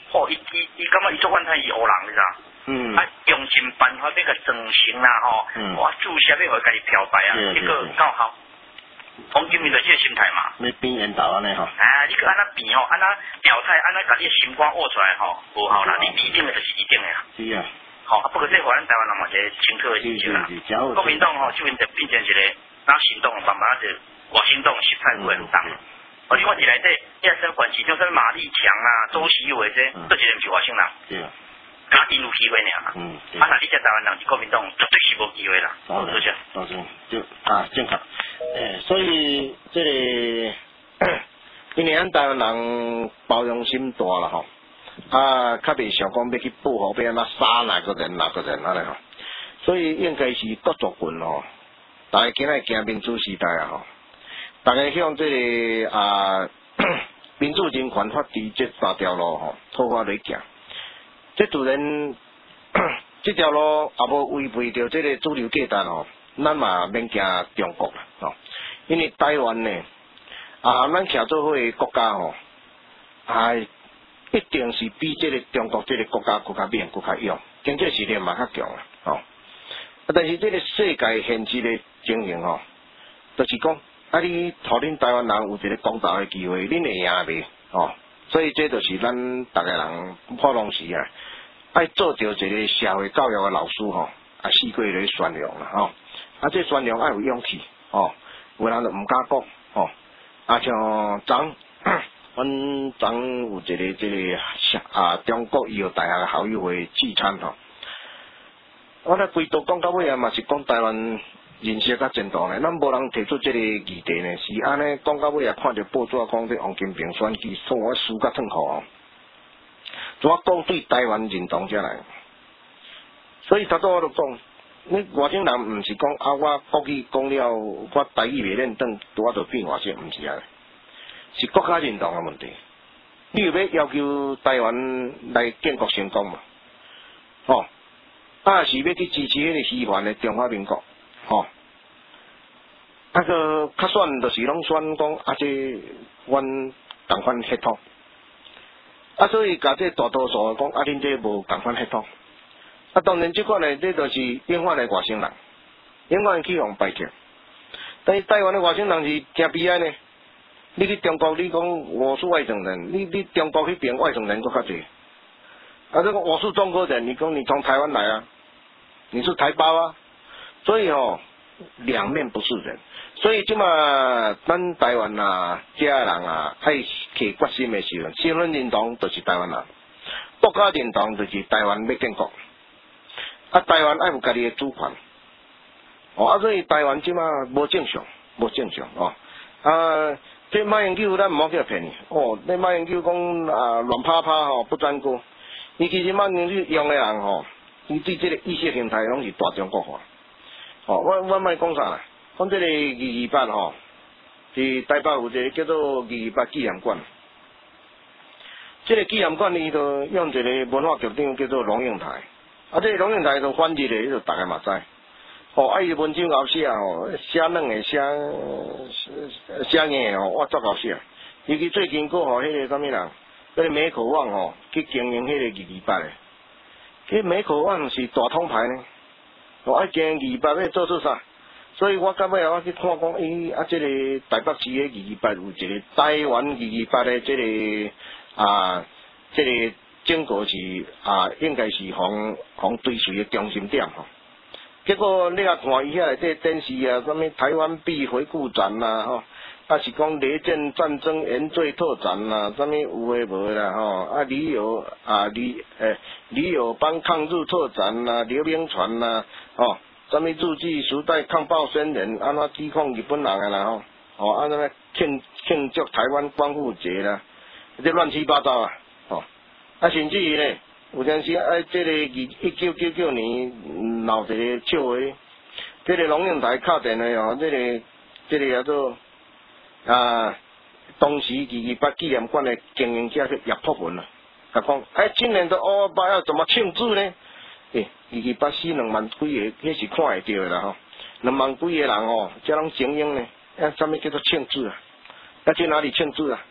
吼，伊伊伊感觉伊做反贪伊乌人，你知道？ 嗯。 啊，用尽办法要甲装成啦吼，嗯、哇，注射要互家己漂白啊，结果够好。黄金面就这个心态嘛。 要变引导安尼吼。 啊，你个安那变吼，安那表态，安那甲你的心肝握出来吼，无效啦，你一定的就是一定的啦。 是啊。 好、哦，不过这互咱台湾人嘛，一个清楚的事情啦。国民党吼，这边就变成一个咱行动慢慢就外行动实态有人当。而且我一内底，你看管其中什么马立强啊、周习伟这，都一个不是外省人。对啊。家己有机会尔。嗯。啊，那你这台湾人是国民党，绝对是无机会啦。 当然。当然，就啊正确。诶，所以这个，因为咱台湾人包容心大啦吼。啊，较袂想讲要去报复，要安怎杀哪个人哪个人安尼吼，所以应该是各族群吼，大家今仔行民主时代啊吼，大家向这个啊民主人权法治这三条路吼，好好来行。这自然这条路也无违背着这个主流价值吼，咱嘛免惊中国啦吼，因为台湾呢啊，咱徛做伙的国家吼，哎。一定是比这个中国这个国家更加mạnh、更加勇，经济实力嘛较强啊，吼、哦。啊，但是这个世界现实的情形吼，就是讲，啊，你互恁台湾人有一个公道的机会，恁会赢袂？哦，所以这就是咱大家人普通时啊，爱做着一个社会教育的老师吼，啊，四过来宣扬啦，吼、哦。啊，这宣扬爱有勇气，吼、哦，有人就唔敢讲，吼、哦。啊，像昨。阮昨有一个这个啊中国医药大学校友会聚餐吼，我咧规度讲到尾啊嘛是讲台湾人设较正当诶，咱无人提出这个议题呢，是安尼讲到尾啊看着报纸讲这王金平选举，所以我输甲痛苦哦，怎啊讲对台湾认同者来，所以头拄我都讲，你外省人毋是讲啊我国语讲了，我台语袂认得，我就变外省，毋是啊。是国家认同的问题，你有要要求台湾来建国成功嘛？吼、哦，啊是要去支持迄个虚幻的中华民国，吼、哦，啊个较选就是拢选讲啊这阮同款血统，啊所以甲这大多数讲啊恁这无同款血统，啊当然这款呢这就是永远的外省人，永远去互排斥，但是台湾的外省人是真悲哀呢。你去中国，你讲我是外省人，你你中国迄边外省人搁较济。啊，这个我是中国人，你讲你从台湾来啊，你是台胞啊，所以哦，两面不是人。所以即嘛，咱台湾啊，这人啊，爱起决心的时候，身份认同就是台湾人，国家认同就是台湾要建国。啊，台湾爱有家己的主权。哦，啊，所以台湾即嘛无正常，无正常哦，啊。这马英九咱毋好叫骗你哦，那马英九讲啊乱拍拍吼不沾锅，伊其实马英九用的人吼，伊对这个意识形态拢是大中国化。哦，我我莫讲啥啦，讲这个二二八吼，伫台北有一个叫做二二八纪念馆，这个纪念馆伊就用一个文化局长叫做龙应台，啊，这个龙应台就翻译的，迄就大家嘛知。哦，啊伊文章后写吼，写软诶，写写硬诶吼，我足够写。尤其最近佫吼，迄个啥物人，迄个美口网吼，去经营迄个二二八诶。迄美口网是大通牌呢，哦，爱经营二二八要做做啥？所以我到尾我去看讲，诶、欸，啊，这个台北市诶二二八有一个台湾二二八诶，这个啊，这个整个是啊，应该是防防追随诶中心点吼。结果你啊看伊遐内底电视啊，什么台湾币回顾展啦，吼，啊是讲雷震战争原罪特展啦，什么有诶无啦，吼，啊李友啊李诶李友邦抗日特展啦，刘铭传啦，吼，什么驻记时代抗暴宣言，安怎指控日本人诶啦，吼，哦，安怎庆庆祝台湾光复节啦，这乱七八糟啊，吼，啊甚至于咧。有阵时啊，这个一九九九年闹一个笑话，这个龙应台敲电话哦，这个这个叫做啊，当时二二八纪念馆的经营者叫叶朴文啊，他讲哎，今年的二二八要怎么庆祝呢？诶，二二八死两万几个，迄是看会到的啦吼，两万几个人哦，这拢精英呢，啊，什么叫做庆祝啊？要去哪里庆祝啊？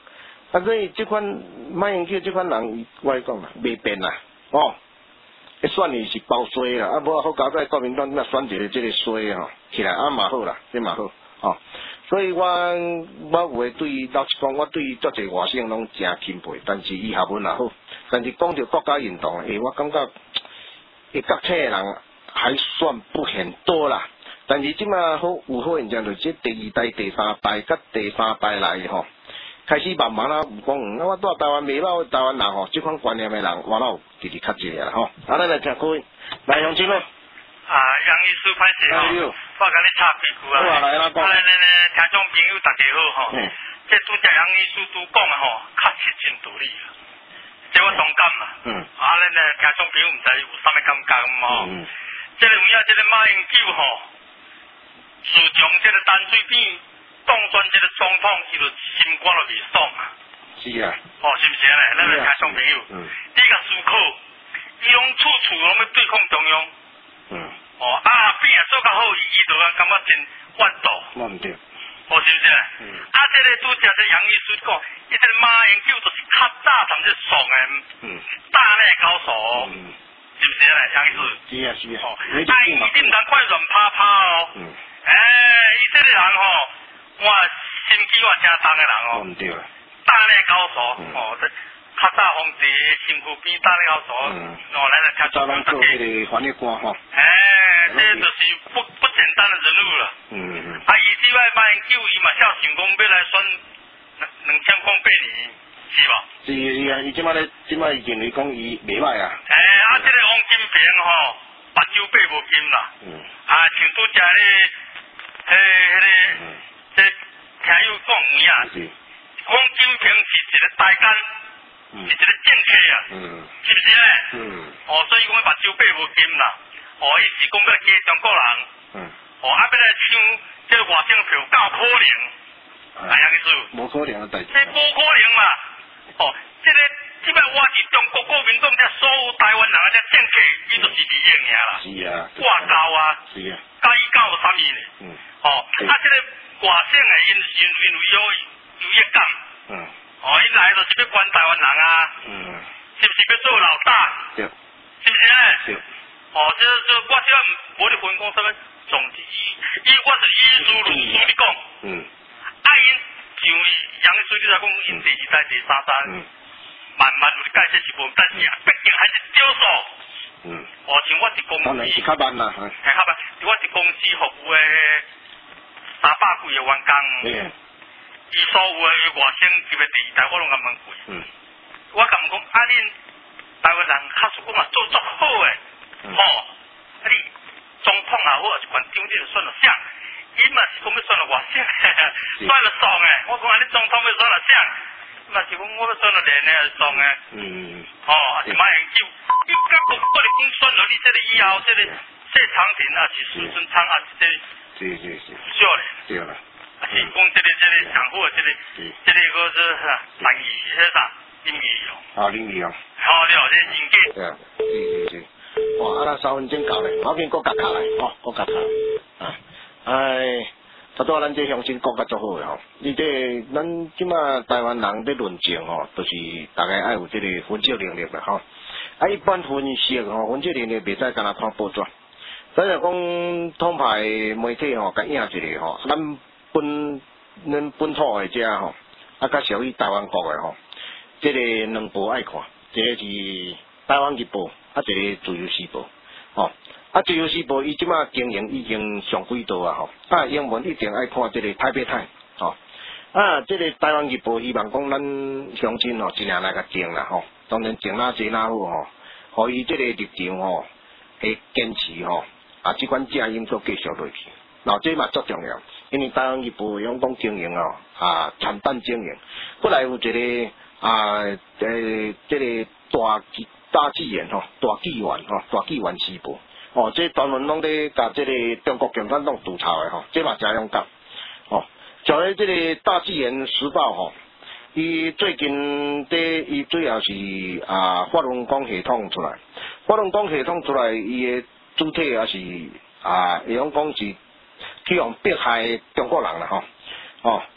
啊，所以这款马英九这款人，我来讲啦，袂变啦，哦，一选伊是包衰啦，啊，无好搞在国民党那选一个这个衰吼起来啊嘛好啦，这嘛好，哦，所以我我有诶对老实讲，我对足侪外省拢真钦佩，但是伊学问也好，但是讲到国家运动，诶，我感觉会觉醒诶人还算不很多啦。但是即马好有好现象，就是第二代、第三代、甲第三代来吼，开始慢慢啊有讲，啊我住台湾未老台湾人吼，即款观念诶人，我老直直较济啦吼。啊，咱来听各位，来乡亲咯。 啊，杨医师歹势吼，我甲你插几句啊。好啊，来啦，讲。啊，咱咱听众朋友大家好吼，这拄则杨医师拄讲诶吼，确实真道理。这我同感啦。嗯。啊，咱诶听众朋友毋知有啥物感觉嘛？嗯。这个有影，这个马英九吼。自从这个淡水边当选这个总统，伊就心肝就未爽啊。 是啊。哦， 是毋是咧？咱来听众朋友，嗯，你甲思考，伊拢处处拢要对抗中央。嗯。哦，啊变啊做较好，伊伊就感觉真怨妒。 我毋对。 哦，是毋是咧？嗯。啊，这个拄则这杨医师讲，伊这个马英九就是较早谈这爽诶，嗯，大内高手。嗯。是毋是咧，杨医师？ 是啊，是啊。 哦，啊，伊一定唔通怪软趴趴哦。嗯。哎，伊这个人吼，我心机我真重的人哦。 唔对啦。 大内高手哦，这较早皇帝身躯边大内高手，哦，咱来听早咱做迄个翻译官吼。 哎，这就是不不简单的人物了。嗯嗯。啊，伊即摆马英九伊嘛孝想讲要来选两两千公八年，是无？ 是是啊，伊即摆咧，即摆伊认为讲伊袂歹啊。 哎，啊，这个王金平吼，目睭爬无金啦。嗯。啊，像拄则咧。迄、迄个，这听友讲有影，王金平是一个大奸，是一个政客啊，是不是咧？嗯。哦，所以讲目睭爬无金啦，哦，伊是讲要加中国人，嗯。哦，啊，要来抢这个外省票，够可能，哎呀，意思。 无可能啊，代志。 这无可能嘛，哦，这个即摆我是中国国民党这所有台湾人啊，这政客，伊就是利用尔啦。 是啊。 挂钩啊。 是啊。 加以搞有啥物呢？嗯。哦，啊，这个外省诶，因因因为有有业感，嗯，哦，因来就是要管台湾人啊，嗯，是不是要做老大？对，是不是咧？对，哦，这这我即个无咧分讲什么总之，伊我是依书论书咧讲，嗯，啊因像杨水你来讲，因第二代、第三代，嗯，慢慢有咧解释是无，但是啊，毕竟还是少数。嗯，哦，像我伫公司， 当然是较慢啦， 系较慢，我伫公司服务诶。三百几个员工，伊所有诶外省级诶第二代，我拢甲问过。嗯，我甲问讲，啊，恁台湾人确实讲嘛做足好诶，吼，啊你总统也好，还是县长，你就选了啥？伊嘛是讲要选了外省，选了爽诶。我讲啊，你总统要选了啥？嘛是讲我要选了连诶爽诶。嗯。哦，啊是马英九，你甲不过你讲选了你这个以后，这个谢长廷啊，是孙春昌啊，是这个。 是是是， 少咧， 对啦。 啊，是讲这个这个上好这个，这个个是啥？林义迄啥？林义勇。啊， 林义勇。 好，对哦，这人家。 对啊，是是是。哇，啊，咱三分钟够咧，我见国家卡来，哦，国家卡。啊，哎，差不多咱这乡亲国家做好诶吼。你这咱即马台湾人咧论证吼，就是大概爱有这个分析能力啦吼。啊，一般分析吼，分析能力袂使干那看报纸。咱就讲统派媒体吼，甲影一个吼，咱本咱本土诶遮吼，啊，甲属于台湾国诶吼，即个两报爱看，一个是台湾日报，啊，一个自由时报，吼，啊，自由时报伊即马经营已经上轨道啊吼，啊，英文一定爱看即个台北泰，吼，啊，即个台湾日报希望讲咱乡亲吼，尽量来甲争啦吼，当然争哪济哪好吼，互伊即个立场吼，会坚持吼。啊，即款正音都继续落去，嗱，这嘛足重要，因为台湾日报用讲经营哦，啊，产蛋经营，过来有一个啊，诶、呃，这个大大纪元吼，大纪元吼，大纪元时报，哦，这专门拢咧甲这个中国共产党督抄的吼，这嘛真勇敢，哦，像咧这个大纪元时报吼，伊最近这伊主要是啊，法轮功系统出来，法轮功系统出来，伊诶。主体也是啊，会用讲是希望迫害中国人啦吼，哦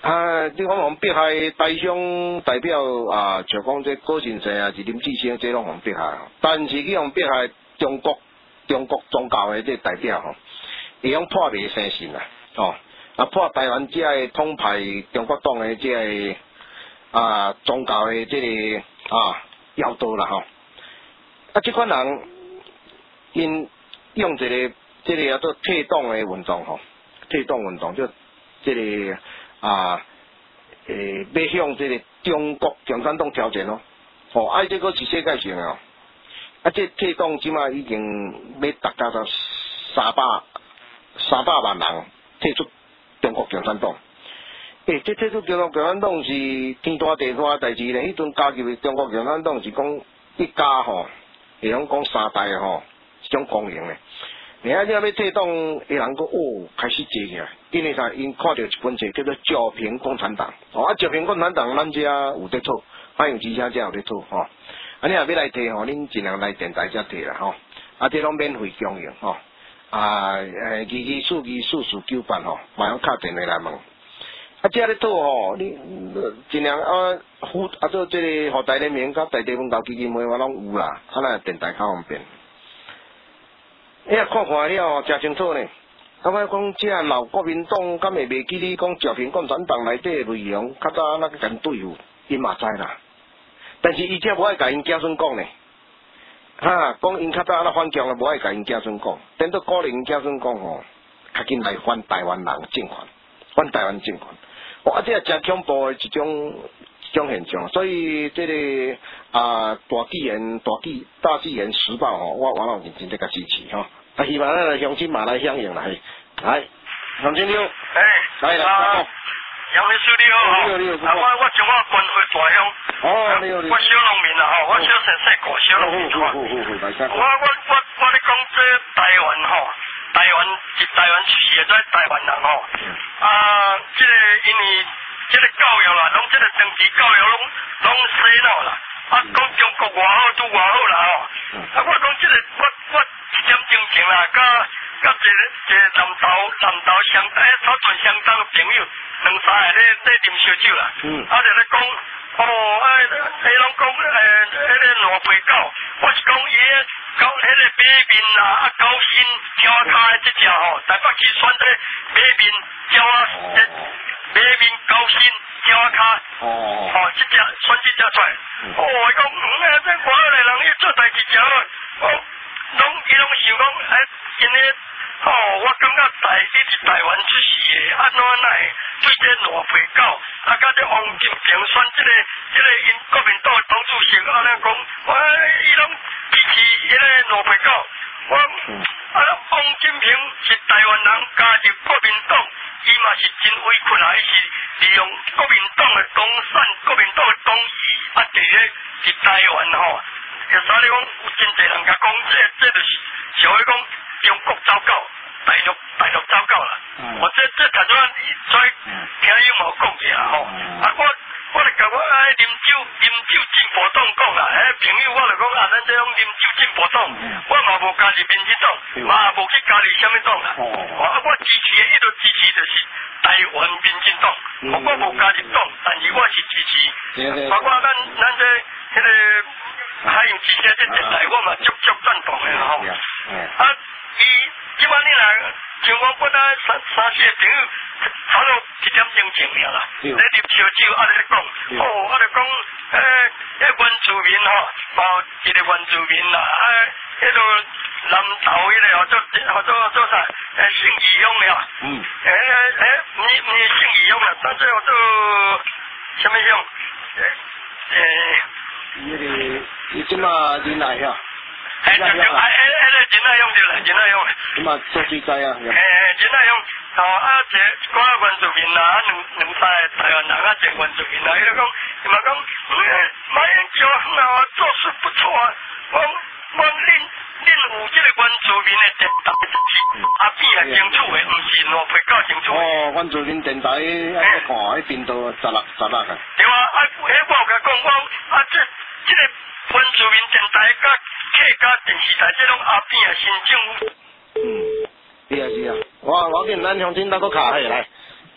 啊，你讲红碧海台商代表啊，就讲这郭信生啊，是林志升，这拢红碧海，但是去红碧海中国中国宗教的这代表吼，伊用破袂生信啦，哦，啊破台湾这个统派中国党的这个啊宗教的这个啊妖道啦吼，啊这款人因用这个这个叫做退党的运动吼，退党运动就这个。啊，诶，要向这个中国共产党挑战咯，哦，啊，这个是世界性哦，啊，这退党即马已经要达到到三百三百万人退出中国共产党，诶、欸，这退出中国共产党是天大地大代志咧，迄阵加入中国共产党是讲一家吼，会用讲三代吼，是种公营咧。你啊，你要退党，有人讲哦，开始坐起来，因为啥？因看到一本册叫做《剿平共产党》，哦，啊，剿平共产党，咱遮有得讨，反映之声遮有得讨，吼、哦。啊，你若要来摕吼，恁尽量来电台遮摕啦，吼、哦。啊，这拢免费供应，吼、哦。啊，诶，二二四二四四九八吼，马上敲电话来问。啊，遮咧讨吼，你尽量啊，呼啊做这个互台联盟甲台地文教基金会我拢有啦，啊，咱电台较方便。你啊看看了，真清楚呢。啊，我讲这老国民党，敢会袂记你讲剿平共产党内底内容，较早那个跟对付，因嘛知啦。但是伊则无爱甲因子孙讲呢，哈，讲因较早那反共了，无爱甲因子孙讲，等到鼓励因子孙讲吼，较紧来反台湾人政权，反台湾政权。哇，这真恐怖的一种一种现象，所以这个啊大纪元、大纪大纪元时报吼，我我拢认真在甲支持吼。啊，希望咱来乡亲嘛来响应来，来，乡亲你好， 哎， 来来， 啊，杨秘书你好， 你好你好， 啊，我我从我关回大乡， 哦，你好你好， 我小农民啦吼，我小生细个小农民吼，我我我我咧讲这台湾吼，台湾是台湾出世的在台湾人吼，啊，这个因为这个教育啦，拢这个政治教育拢拢洗脑啦。啊，讲中国偌好，拄偌好啦吼！啊，我讲即个，我我一点钟前啦，甲甲一个一个南投南投相诶草屯相当的朋友，两三个咧咧啉烧酒啦。嗯。啊，就咧讲，哦，啊，迄拢讲诶，迄个烂皮狗，我是讲伊个狗，迄个马面啦，啊，狗心鸟骹诶即只吼，台北市选这马面鸟啊，马面狗心。鸟骹，哦，哦，即只选即只出来，哦，伊讲，嗯啊，这外来人伊做代志诚好，我拢伊拢想讲，哎，因为，哦，我感觉台你是台湾出世的，安怎奈对这烂皮狗，啊，甲这王金平选即个即个因国民党党主席，安尼讲，我伊拢支持迄个烂皮狗，我，啊，王金平是台湾人加入国民党。伊嘛是真委屈啦，伊是利用国民党的党产、国民党的党义，啊，伫咧伫台湾吼，有啥咧讲？有真侪人甲讲，这这就是像迄讲中国走狗，大陆大陆走狗啦。我这这头先在听有冇讲起啦吼，啊我我就甲我爱啉酒啉酒进步党讲啦，迄朋友我就讲啊，咱这种啉酒进步党，我嘛无加入民进党，嘛无去加入什么党啦，啊我支持的，伊就支持就是台湾民进党，我无加入党，但是我是支持，包括咱咱这迄个海洋之声这电台，我嘛足足赞同的吼，啊伊即摆你若像我本来三三四个朋友。差不多一点钟前了啦，咧啉烧酒，啊咧讲，哦，啊咧讲，诶，迄原住民吼，哦，一个原住民啦，啊，迄个南投迄个叫做叫做做啥？诶，姓义勇的啊，嗯，诶诶，唔唔是姓义勇啦，但是叫做什么勇？诶， 迄个伊即马人来遐。 哎，对对，哎哎哎，真那用对啦，真那用。 咁啊，做水灾啊。 哎哎，真那用。哦，啊，这个原住民啦，啊，两两三个台湾人啊，这原住民啦，伊就讲，伊嘛讲，嗯，马英九很好啊，做事不错啊。我我恁恁有这个原住民的电台，阿边系清楚的，唔是烂皮狗清楚。哦， 原住民电台，啊，看迄频道十六十六个。 对啊，啊，迄我甲讲，我啊，这这个原住民电台甲。客家电视台这种阿边啊，新政府。 嗯，是啊是啊，我我见咱乡亲那个卡起来，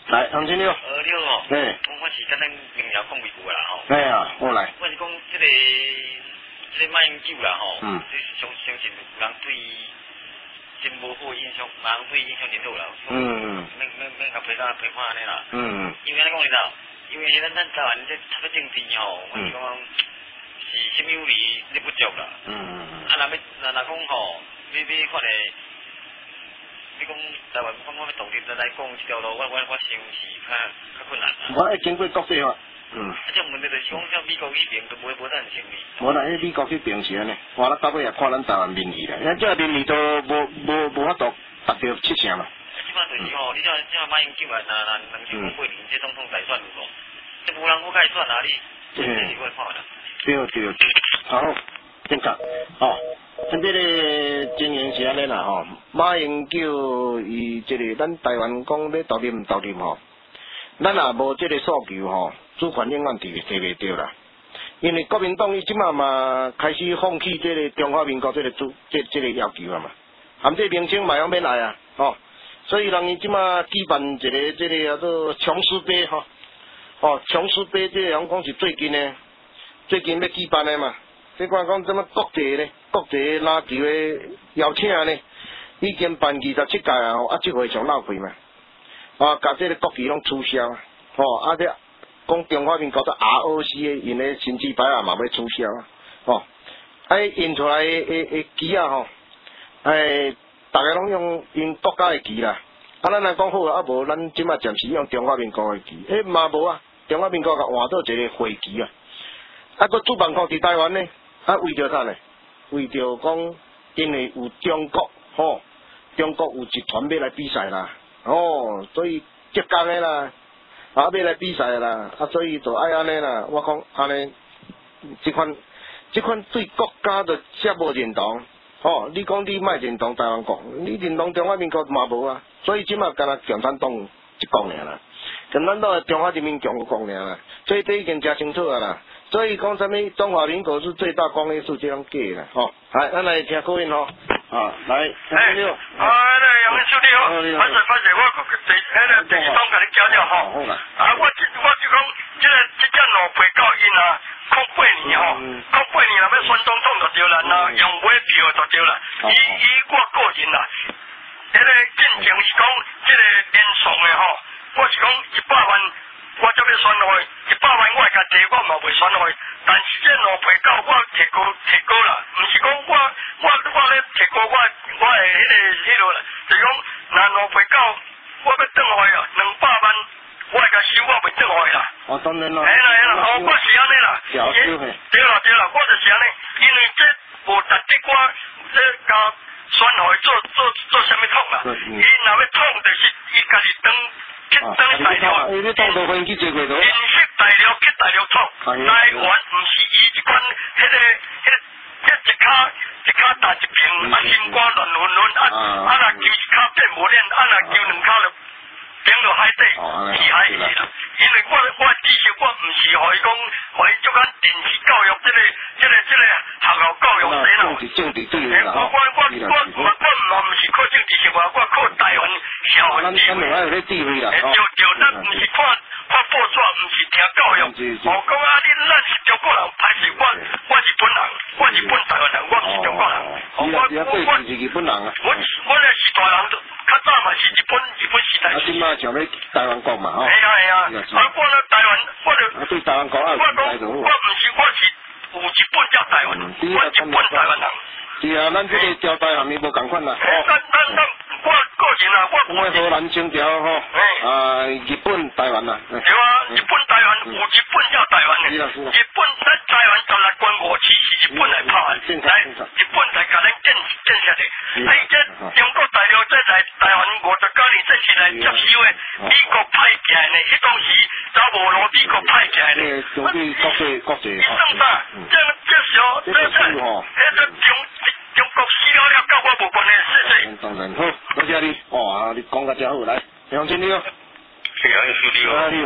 来，杨金六。 呃，六哦。 嘿。 我我是跟咱明朝讲几句啦吼。 哎呀，我来。 我是讲这个这个马英九啦吼， 嗯， 这是相相信人对真无好印象，人对印象真好啦。 嗯嗯。 免免免甲批甲批判安尼啦。 嗯。 因为安尼讲你知道，因为咱咱台湾这这政治吼，我是讲是什么有理你不足啦。 嗯嗯嗯。 啊，若要若若讲吼，你你看咧。你讲台湾我我要独立来来讲这条路，我我我想是较较困难啦。 我爱经过国际法。嗯。啊， 这问题就是讲，像美国那边都无无得人成立。 无啦，迄美国去平时安尼，我咧到尾也看咱台湾民意啦，因为这个民意都无无无法度达到七成嘛。 基本上就是吼，你像像马英九啊，那那两千五八年这总统大选有无？这无人好甲伊选哪里？这是我看啦。 对对对，好，正确，哦。像这个情形是安尼啦吼，马英九伊这个咱台湾讲要独立唔独立吼，咱也无这个诉求吼，主权永远提提袂到啦。因为国民党伊即马嘛开始放弃这个中华民国这个主这这个要求啊嘛，含这名称嘛要免来啊，吼，所以人伊即马举办一个这个叫做琼斯杯吼，哦，琼斯杯这个人讲是最近呢，最近要举办的嘛。即款讲怎么国际咧，国际篮球的邀请咧，已经办二十七届啊，吼，啊，即回上闹开嘛，啊，甲即个国旗拢取消，吼，啊，这讲中华民国的 R O C 的因咧神奇牌啊嘛要取消，吼，啊，印出来的的的旗啊吼，哎，大家拢用用国家的旗啦，啊，咱来讲好啊，啊无咱即马暂时用中华民国的旗，诶嘛无啊，中华民国甲换做一个会旗啊，啊，个主办国伫台湾呢。啊，为着啥呢？为着讲，因为有中国，吼，中国有集团要来比赛啦，哦，所以浙江的啦，啊要来比赛啦，啊所以就爱安尼啦。我讲安尼，即款即款对国家的sehr无认同，吼，你讲你莫认同台湾国，你认同中华民国嘛无啊，所以即马敢若共产党一讲尔啦，共产党中华人民共和国尔啦，所以这已经真清楚啊啦。所以讲什么中华民国是最大公约数这样假啦，吼，来，咱来听口音吼，啊，来， 哎，啊，那杨兄弟好，拍摄拍摄，我第迄个第一档甲你交了吼，啊，我即我就讲，即个即只路陪到因啊，空八年吼，空八年若要选总统就对啦，那用买票就对啦，以以我个人啦，迄个进程是讲，即个连送的吼，我是讲一百万。我这要选落去，一百万我会甲提，我嘛袂选落去。但是这路陪到我提高提高啦，毋是讲我我我咧提高我我的迄个迄落啦，就是讲若路陪到我要转回啊，两百万我会甲收，我袂转回啦。 哦，当然啦。 嘿啦嘿啦，哦，我是安尼啦。 对啦对啦，我就是安尼，因为这无值得我这甲选落去做做做啥物统啦。伊若要统，就是伊家己当。去当大陆， 因为当到飞机坐过头。 认识大陆去大陆闯，台湾毋是伊一款，迄个，迄，迄一骹一骹打一瓶，啊心肝乱乱乱，啊啊若球一骹变无练，啊若球两骹就顶落海底，去海去啦。因为我我知识我毋是互伊讲，互伊做咱电视教育，即个即个即个学校教育洗脑。 政治对啦。我我我我我我嘛毋是靠政治生活，我靠台湾社会智慧。就就咱毋是看看报纸，毋是听教育。我讲啊，你咱是中国人，歹势我我日本人，我日本台湾人，我毋是中国人。 我我我是日本人啊。 我我咧是大人，较早嘛是日本日本时代。 啊，即马想要台湾国嘛吼。 系啊系啊，啊我咧台湾，我就啊对台湾国啊， 我讲我毋是我是有日本叫台湾，我日本台湾人。 是啊，咱这个交代下面无共款啦。 咱咱咱我个人啊，我我荷兰青条吼，啊日本台湾啦。 对啊，日本台湾有日本叫台湾的，日本咱台湾十六军武器是日本来拍的，来日本来甲咱建建设的。啊，伊这中国大陆这来台湾五十九年这是来接收的，美国派进来的，迄当时查无路美国派进来的。 国际国际国际。 你算啥？这这时候这这，迄个中。中国死了了，跟我无关的事情。 当然好，多谢你，哇，你讲得真好，来，杨经理哦。 是啊，兄弟哦。 啊，你哦。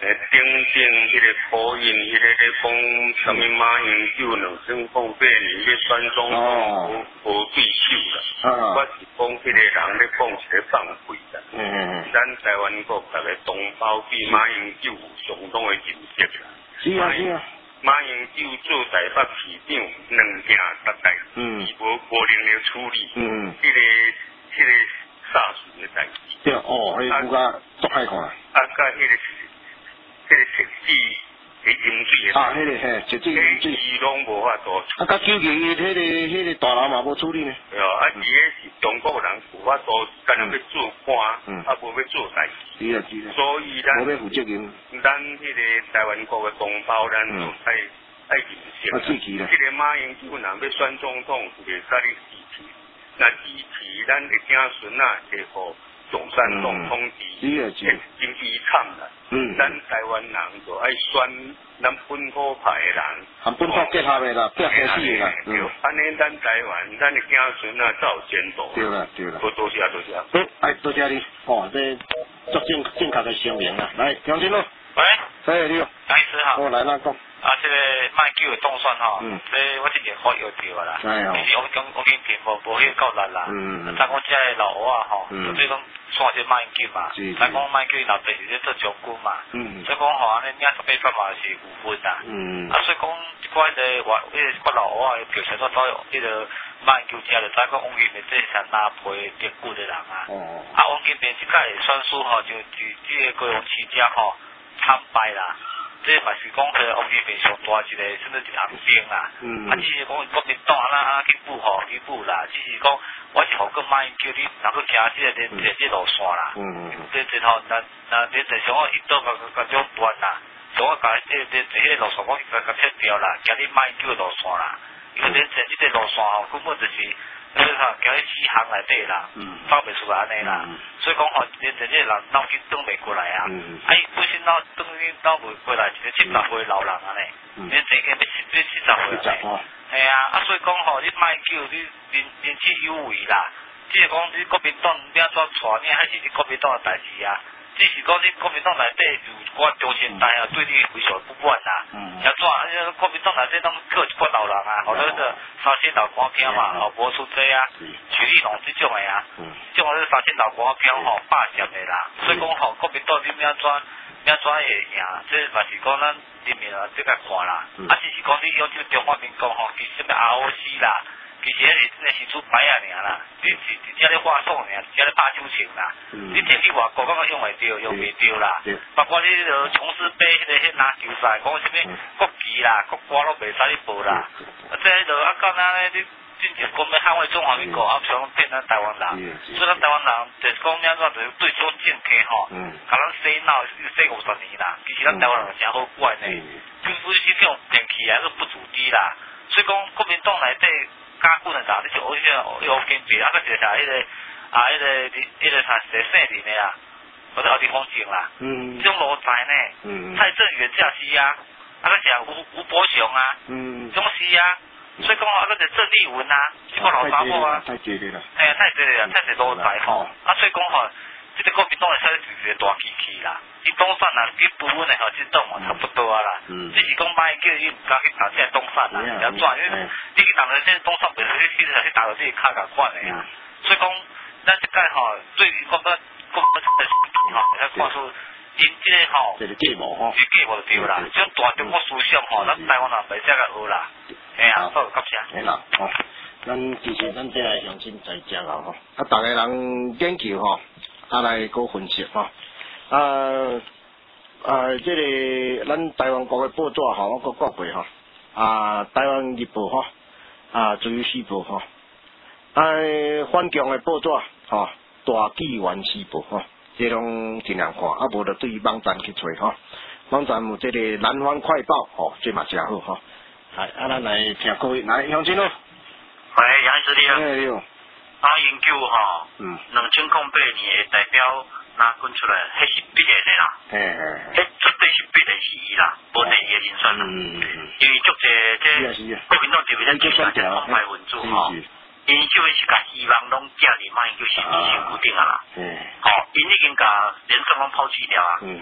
诶，顶顶迄个播音，迄个咧讲什么马英九两千零八年咧选总统无无对手啦，我是讲迄个人咧讲是咧放屁啦。嗯嗯嗯。咱台湾国大个同胞比马英九相当的认识啦。是啊是啊。马英九做台北市长两件大代，嗯，是无无能力处理，嗯，迄个迄个杀事的代志。对哦，迄个更加足歹看。啊，甲迄个迄个设置迄饮水的。啊，迄个嘿，设置饮水。伊拢无法度。啊，甲九月迄个迄个大楼嘛无处理呢。对哦，啊，伊个是中国人无法度，干那要做官，啊，无要做代志。是啊是啊。所以咱无要负责任。咱迄个台湾国的同胞，咱就爱爱认识。啊，支持啦。迄个马英九若要选总统，是袂甲你支持。那支持咱的子孙啊，会互共产党统治，会真悲惨啦。嗯。咱台湾人就爱选咱本土派的人，含本土结合的啦，结合起啦。对，安尼咱台湾咱的子孙啊，才有前途。对啦，对啦。多多谢多谢。好，哎，多谢你。哦，这作正正确的声明啦。来，杨先生。喂。哎，你好。杨医师好。我来那讲。啊，这个卖酒的冻蒜吼，嗯，这我之前发药掉啊啦，其实我讲我见片无无迄个够力啦，嗯嗯，咱讲这个老蚵仔吼，就对讲算这卖酒嘛，咱讲卖酒老爸是咧做将军嘛，嗯，所以讲吼安尼领十八分嘛是有分啦，嗯，啊所以讲一寡迄个话，迄个寡老蚵仔叫成做到迄个卖酒食就知讲王金平这是拿皮跌骨的人啊，哦，啊王金平即届算数吼就就这个高雄市长吼惨败啦。这嘛是讲个王金平上大一个，甚至一个红兵啦。嗯。啊，只是讲国民党啊啊去补吼去补啦，只是讲我是互个马英九你若去行即个连连即路线啦。嗯嗯。这这吼，那那连在上我一到个个种断啦，上我甲这这这迄路线我甲甲切掉啦，行你马英九路线啦。因为连在即个路线吼，根本就是。就是讲，行去四行内底啦，走袂出来安尼啦，所以讲吼，连这个人脑筋转袂过来啊，啊伊本身脑转去脑袂过来，一个七十岁老人安尼，连这个要七要七十岁安尼，系啊，啊所以讲吼，你卖叫你人人气有为啦，只是讲你国民党要怎带你，还是你国民党的代志啊。只是讲你国民党内底有一寡中心台啊，对你非常不满啦。嗯。要怎？国民党内底拢靠一寡老人啊，或者个三线老官票嘛，吼无出这啊，许立龙这种的啊，这种是三线老官票吼霸占的啦。所以讲吼，国民党你要怎要怎会赢？这嘛是讲咱人民啊，这个看啦。啊，只是讲你要求中华民国吼，其实什么 R O C 啦。其实迄个真诶是出牌啊，尔啦，你是直接咧画爽尔，直接咧打酒情啦。嗯、你摕去外国，感觉用袂着，用袂着啦。包括你落琼斯杯迄个迄篮球赛，讲什么国旗啦、国歌拢袂使你报啦。啊，这迄落啊，到咱咧你真正讲要捍卫中华民国，啊，想变咱台湾人。所以咱台湾人就是讲咩怎，就是对这种政客吼，甲咱洗脑洗五十年啦。其实咱台湾人真好管呢，政府这种电器啊，都不足低啦。所以讲国民党内底。加固的啥？你就好像有金币，啊个就是啥？迄个啊，迄个迄个啥？是姓林的啊，或者后地方警啦。嗯。这种路财呢？嗯。蔡正元这是啊，啊个是吴吴伯雄啊。嗯。这种是啊，所以讲啊个是郑丽文啊，这个老查某啊。太激烈了。哎，太激烈了，太是路财吼。啊，所以讲吼，这个国民党的才是一个大机器啦。伊东山啊，比部分的吼，这种嘛差不多啊啦。嗯。只是讲卖叫伊唔敢去打这东山啦，要转，因为你去打的这东山本身去去去打到这卡卡款的呀。所以讲，咱这届吼，对于国个国个这个吼，来看出因这个吼，这个计谋吼，是计谋对啦。这种大中国思想吼，咱台湾人袂使个学啦。哎呀，好，感谢。哎啦，好，咱其实咱这个乡亲在遮啊吼，啊，逐个人研究吼，啊来个分析吼。啊啊！这个咱台湾国的报纸吼，我搁讲过吼。啊，台湾日报吼，啊，自由时报吼，啊，反共的报纸吼，大纪元时报吼，这拢尽量看，啊，无就对网站去找吼。网站有这个南方快报吼，这嘛真好吼。来，啊，咱来听各位来杨金咯。喂，杨医师你好。哎，你好。马英九吼，嗯，两千零八年的代表。拿滚出来，迄是必然的啦。嘿嘿嘿，迄绝对是必然是伊啦，无第二个人选啦。嗯嗯因为足济这国民党特别咱这下这党派分子吼，因就是甲希望拢寄入马英九身身躯顶啊啦。嗯。吼，因已经甲连胜拢抛弃掉啊。嗯。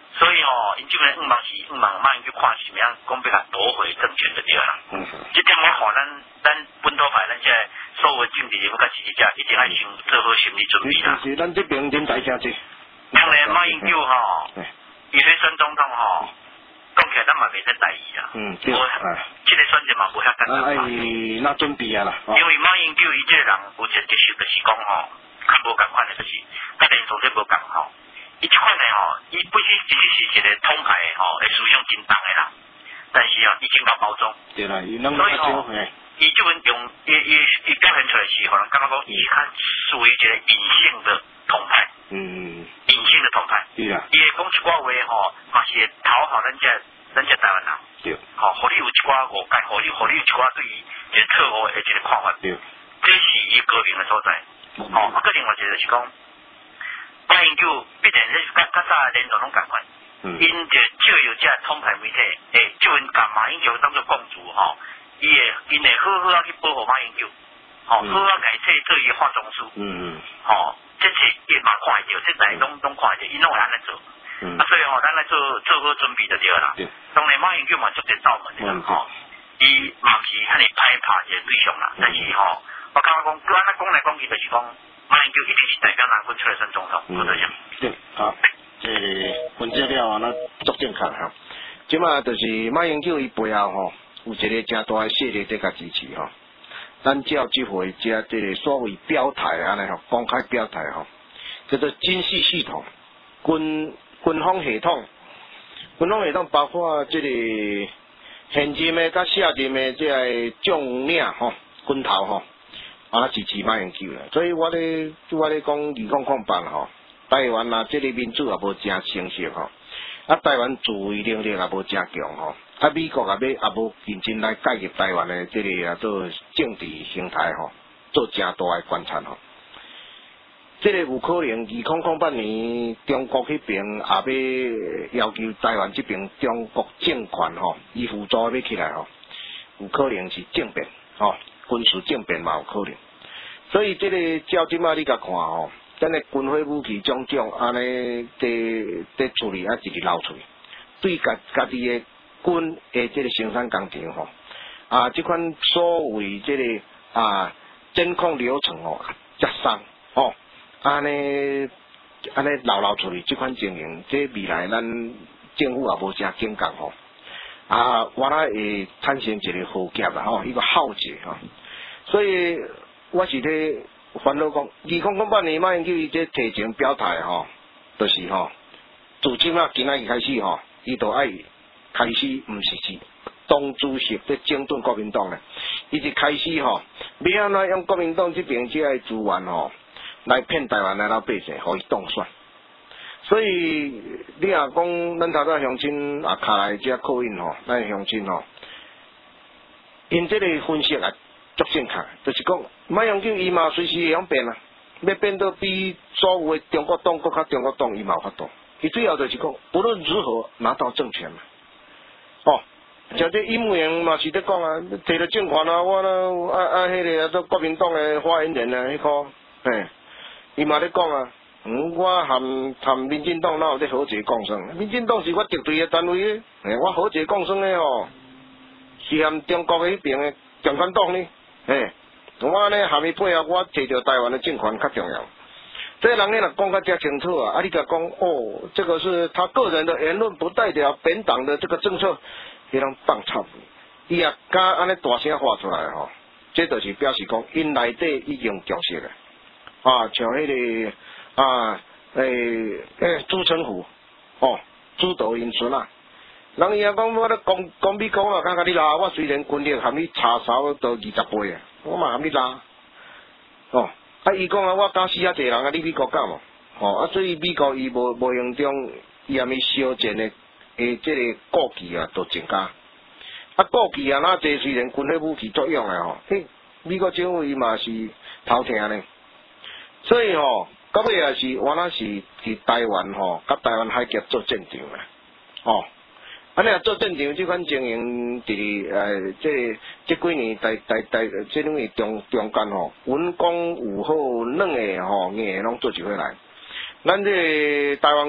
所以哦，因这边五毛是五毛，马英九看是咩样，讲要甲夺回政权就对啦。嗯。这点咧，吼，咱咱本土派，咱这所有政治人物甲支持者，一定爱先做好心理准备啦。 是是，咱这边人大声者。 当然，马英九吼，伊咧选总统吼，讲起来咱嘛袂使在意啦。嗯，对。这个选择嘛无遐简单。 哎，那准备啊啦。 因为马英九伊这个人有一个特色，就是讲吼，较无共款的，就是甲连总这无共吼。伊即款的吼，伊本身其实是一个统派的吼，会思想真重的啦。但是哦，伊经过包装。对啦，伊能所以吼，伊即阵用伊伊伊表现出来是，可能感觉讲伊较属于一个隐性的统派。嗯。隐性的统派。对啦。伊会讲一寡话吼，嘛是会讨好咱这咱这台湾人。对。吼，互你有一寡误解，互你互你有一寡对伊一个错误的一个看法。对。这是伊高明的所在。吼，啊，个另外一个就是讲。马英九必然是甲较早连总拢共款，因就借由这统派媒体，诶，就因甲马英九当作公主吼，伊会因会好好啊去保护马英九，吼，好好甲伊替做伊的化妆师，嗯嗯，吼，这是伊嘛看会到，这代拢拢看会到，伊拢会安尼做，啊，所以吼，咱来做做好准备就对啦。当然马英九嘛足侪罩门的啦，吼，伊嘛是遐尼歹拍一个对象啦，但是吼，我感觉讲，咱咱讲来讲去就是讲。马英九一定是代表南军出来选总统，不这样。 对，好，这分析了啊，那足正确哈。即马就是马英九伊背后吼，有一个真大的势力在甲支持吼。咱照即回遮这个所谓表态安尼吼，公开表态吼，叫做军事系统、军军方系统、军方系统包括这个现任的甲卸任的这个将领吼、军头吼。啊，支持马英九啦，所以我咧，我咧讲二零零八吼，台湾啊，这个民主也无真清晰吼，啊，台湾自卫能力也无真强吼，啊，美国也要也无认真来介入台湾的这个啊做政治形态吼，做真大的观察吼，这个有可能二零零八年中国迄边也要要求台湾这边中国政权吼，伊辅助要起来吼，有可能是政变吼。军事政变嘛有可能，所以这个照即马你甲看吼，咱的军火武器种种安尼伫伫处理啊一直流出，对家家己的军的这个生产工厂吼，啊，这款所谓这个啊监控流程吼，接送吼，安尼安尼流流出去，这款情形，这未来咱政府也无啥警觉吼。啊，我啦会产生一个浩劫啦吼，一个浩劫吼，所以我是咧烦恼讲，二零零八年马英九伊这提前表态吼，就是吼，自今啊今仔日开始吼，伊就爱开始毋是是党主席在整顿国民党咧，伊是开始吼，要安怎用国民党这边这个资源吼，来骗台湾的老百姓，互伊当选。所以你若讲咱头仔乡亲啊，卡来遮靠印吼，咱乡亲吼，因这个分析啊，足正确，就是讲马英九伊嘛随时会晓变啊，要变到比所有的中国党国较中国党伊嘛有法度，伊最后就是讲，不论如何拿到政权嘛，哦，像这尹委员嘛是咧讲啊，摕到政权啊，我呢啊啊迄个啊，做国民党的发言人啊，迄个，嘿，伊嘛咧讲啊。嗯，我含含民进党哪有咧和谐共生？民进党是我敌对的单位诶，我和谐共生诶吼，是含中国迄边诶共产党呢，嘿，我呢含伊配合我摕到台湾的政权较重要。这个人呢若讲较加清楚啊，啊你甲讲哦，这个是他个人的言论，不代表本党的这个政策，迄人放插，伊也敢安尼大声发出来吼，这就是表示讲因内底已经交涉了，啊，像迄、那个。啊，诶、欸、诶，朱成虎，哦，朱德英孙啊，人伊也讲我咧讲讲美国啊，甲甲你拉，我虽然军力含你叉烧到二十倍啊，我嘛含你拉，哦，啊伊讲啊，我打死遐济人啊，你美国干嘛？哦，啊所以美国伊无无用中，伊含伊烧钱的诶，即个国旗啊，都增加，啊国旗啊，那这虽然军火武器作用诶吼，嘿，美国政府伊嘛是头疼呢，所以吼。到尾也是，原来是伫台湾吼，甲台湾海峡做战场啦，哦，安尼啊做战场，即款情形伫呃，即即几年台台台即两个中中间吼，文攻武后两个吼硬拢做起回来。咱这台湾国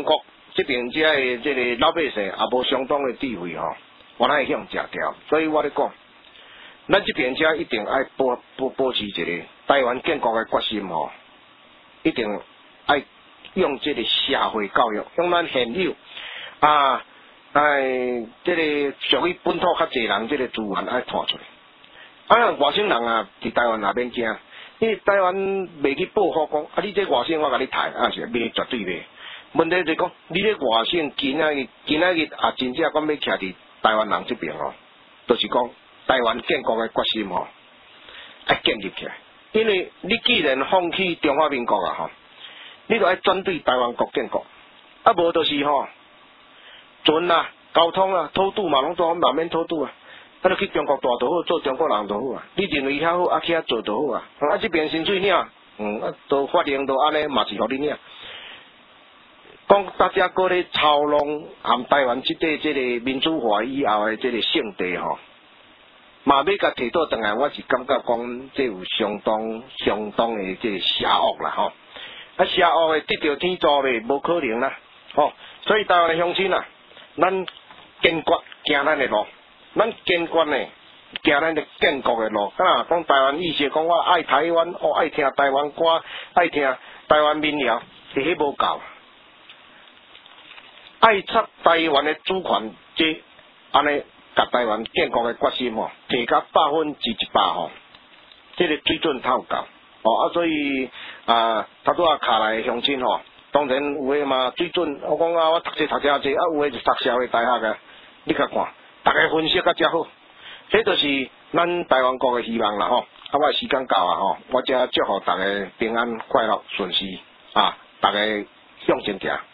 这边遮的这个老百姓也无相当的智慧吼，我哪会向食掉？所以我咧讲，咱这边遮一定爱保保保持一个台湾建国的决心吼，一定爱用这个社会教育，用咱现有啊，哎，这个属于本土较侪人这个资源爱拖出来。啊，外省人啊，伫台湾也免惊，因为台湾袂去报复讲，啊，你这外省我甲你抬，啊是袂，绝对袂。问题就是讲，你这外省今仔日今仔日啊，真正讲要徛伫台湾人这边哦，就是讲台湾建国的决心哦，爱建立起来。因为你既然放弃中华民国啊吼，你就爱针对台湾国建国，啊无就是吼，船啊、交通啊、土地嘛拢做慢免土地啊。啊！你去中国大就好，做中国人就好啊！你认为遐好，啊去遐做就好啊！啊，这边薪水领，嗯，啊，都法令都安尼嘛是互你领。讲大家搁咧操弄含台湾即块即个民主化以后的即个圣地吼，嘛要甲摕倒转来，我是感觉讲这有相当相当的即个邪恶啦吼。啊，邪恶的得到天助咧，无可能啦，吼！所以台湾的乡亲啊，咱坚决行咱的路。咱坚决呢，行咱的建国的路。啊，讲台湾意思讲我爱台湾，哦爱听台湾歌，爱听台湾民谣，是迄无够。爱插台湾的主权，即安尼，甲台湾建国的决心吼，提到百分之一百吼，这个水准透够。哦啊，所以啊，头拄啊卡来的乡亲吼，当然有诶嘛水准。我讲啊，我读册读遮济，啊有诶就读社会大学个，你甲看。大家分析较遮好，这就是咱台湾国的希望啦吼。啊，我时间到啊吼，我只祝福大家平安快乐顺遂啊，大家向前行。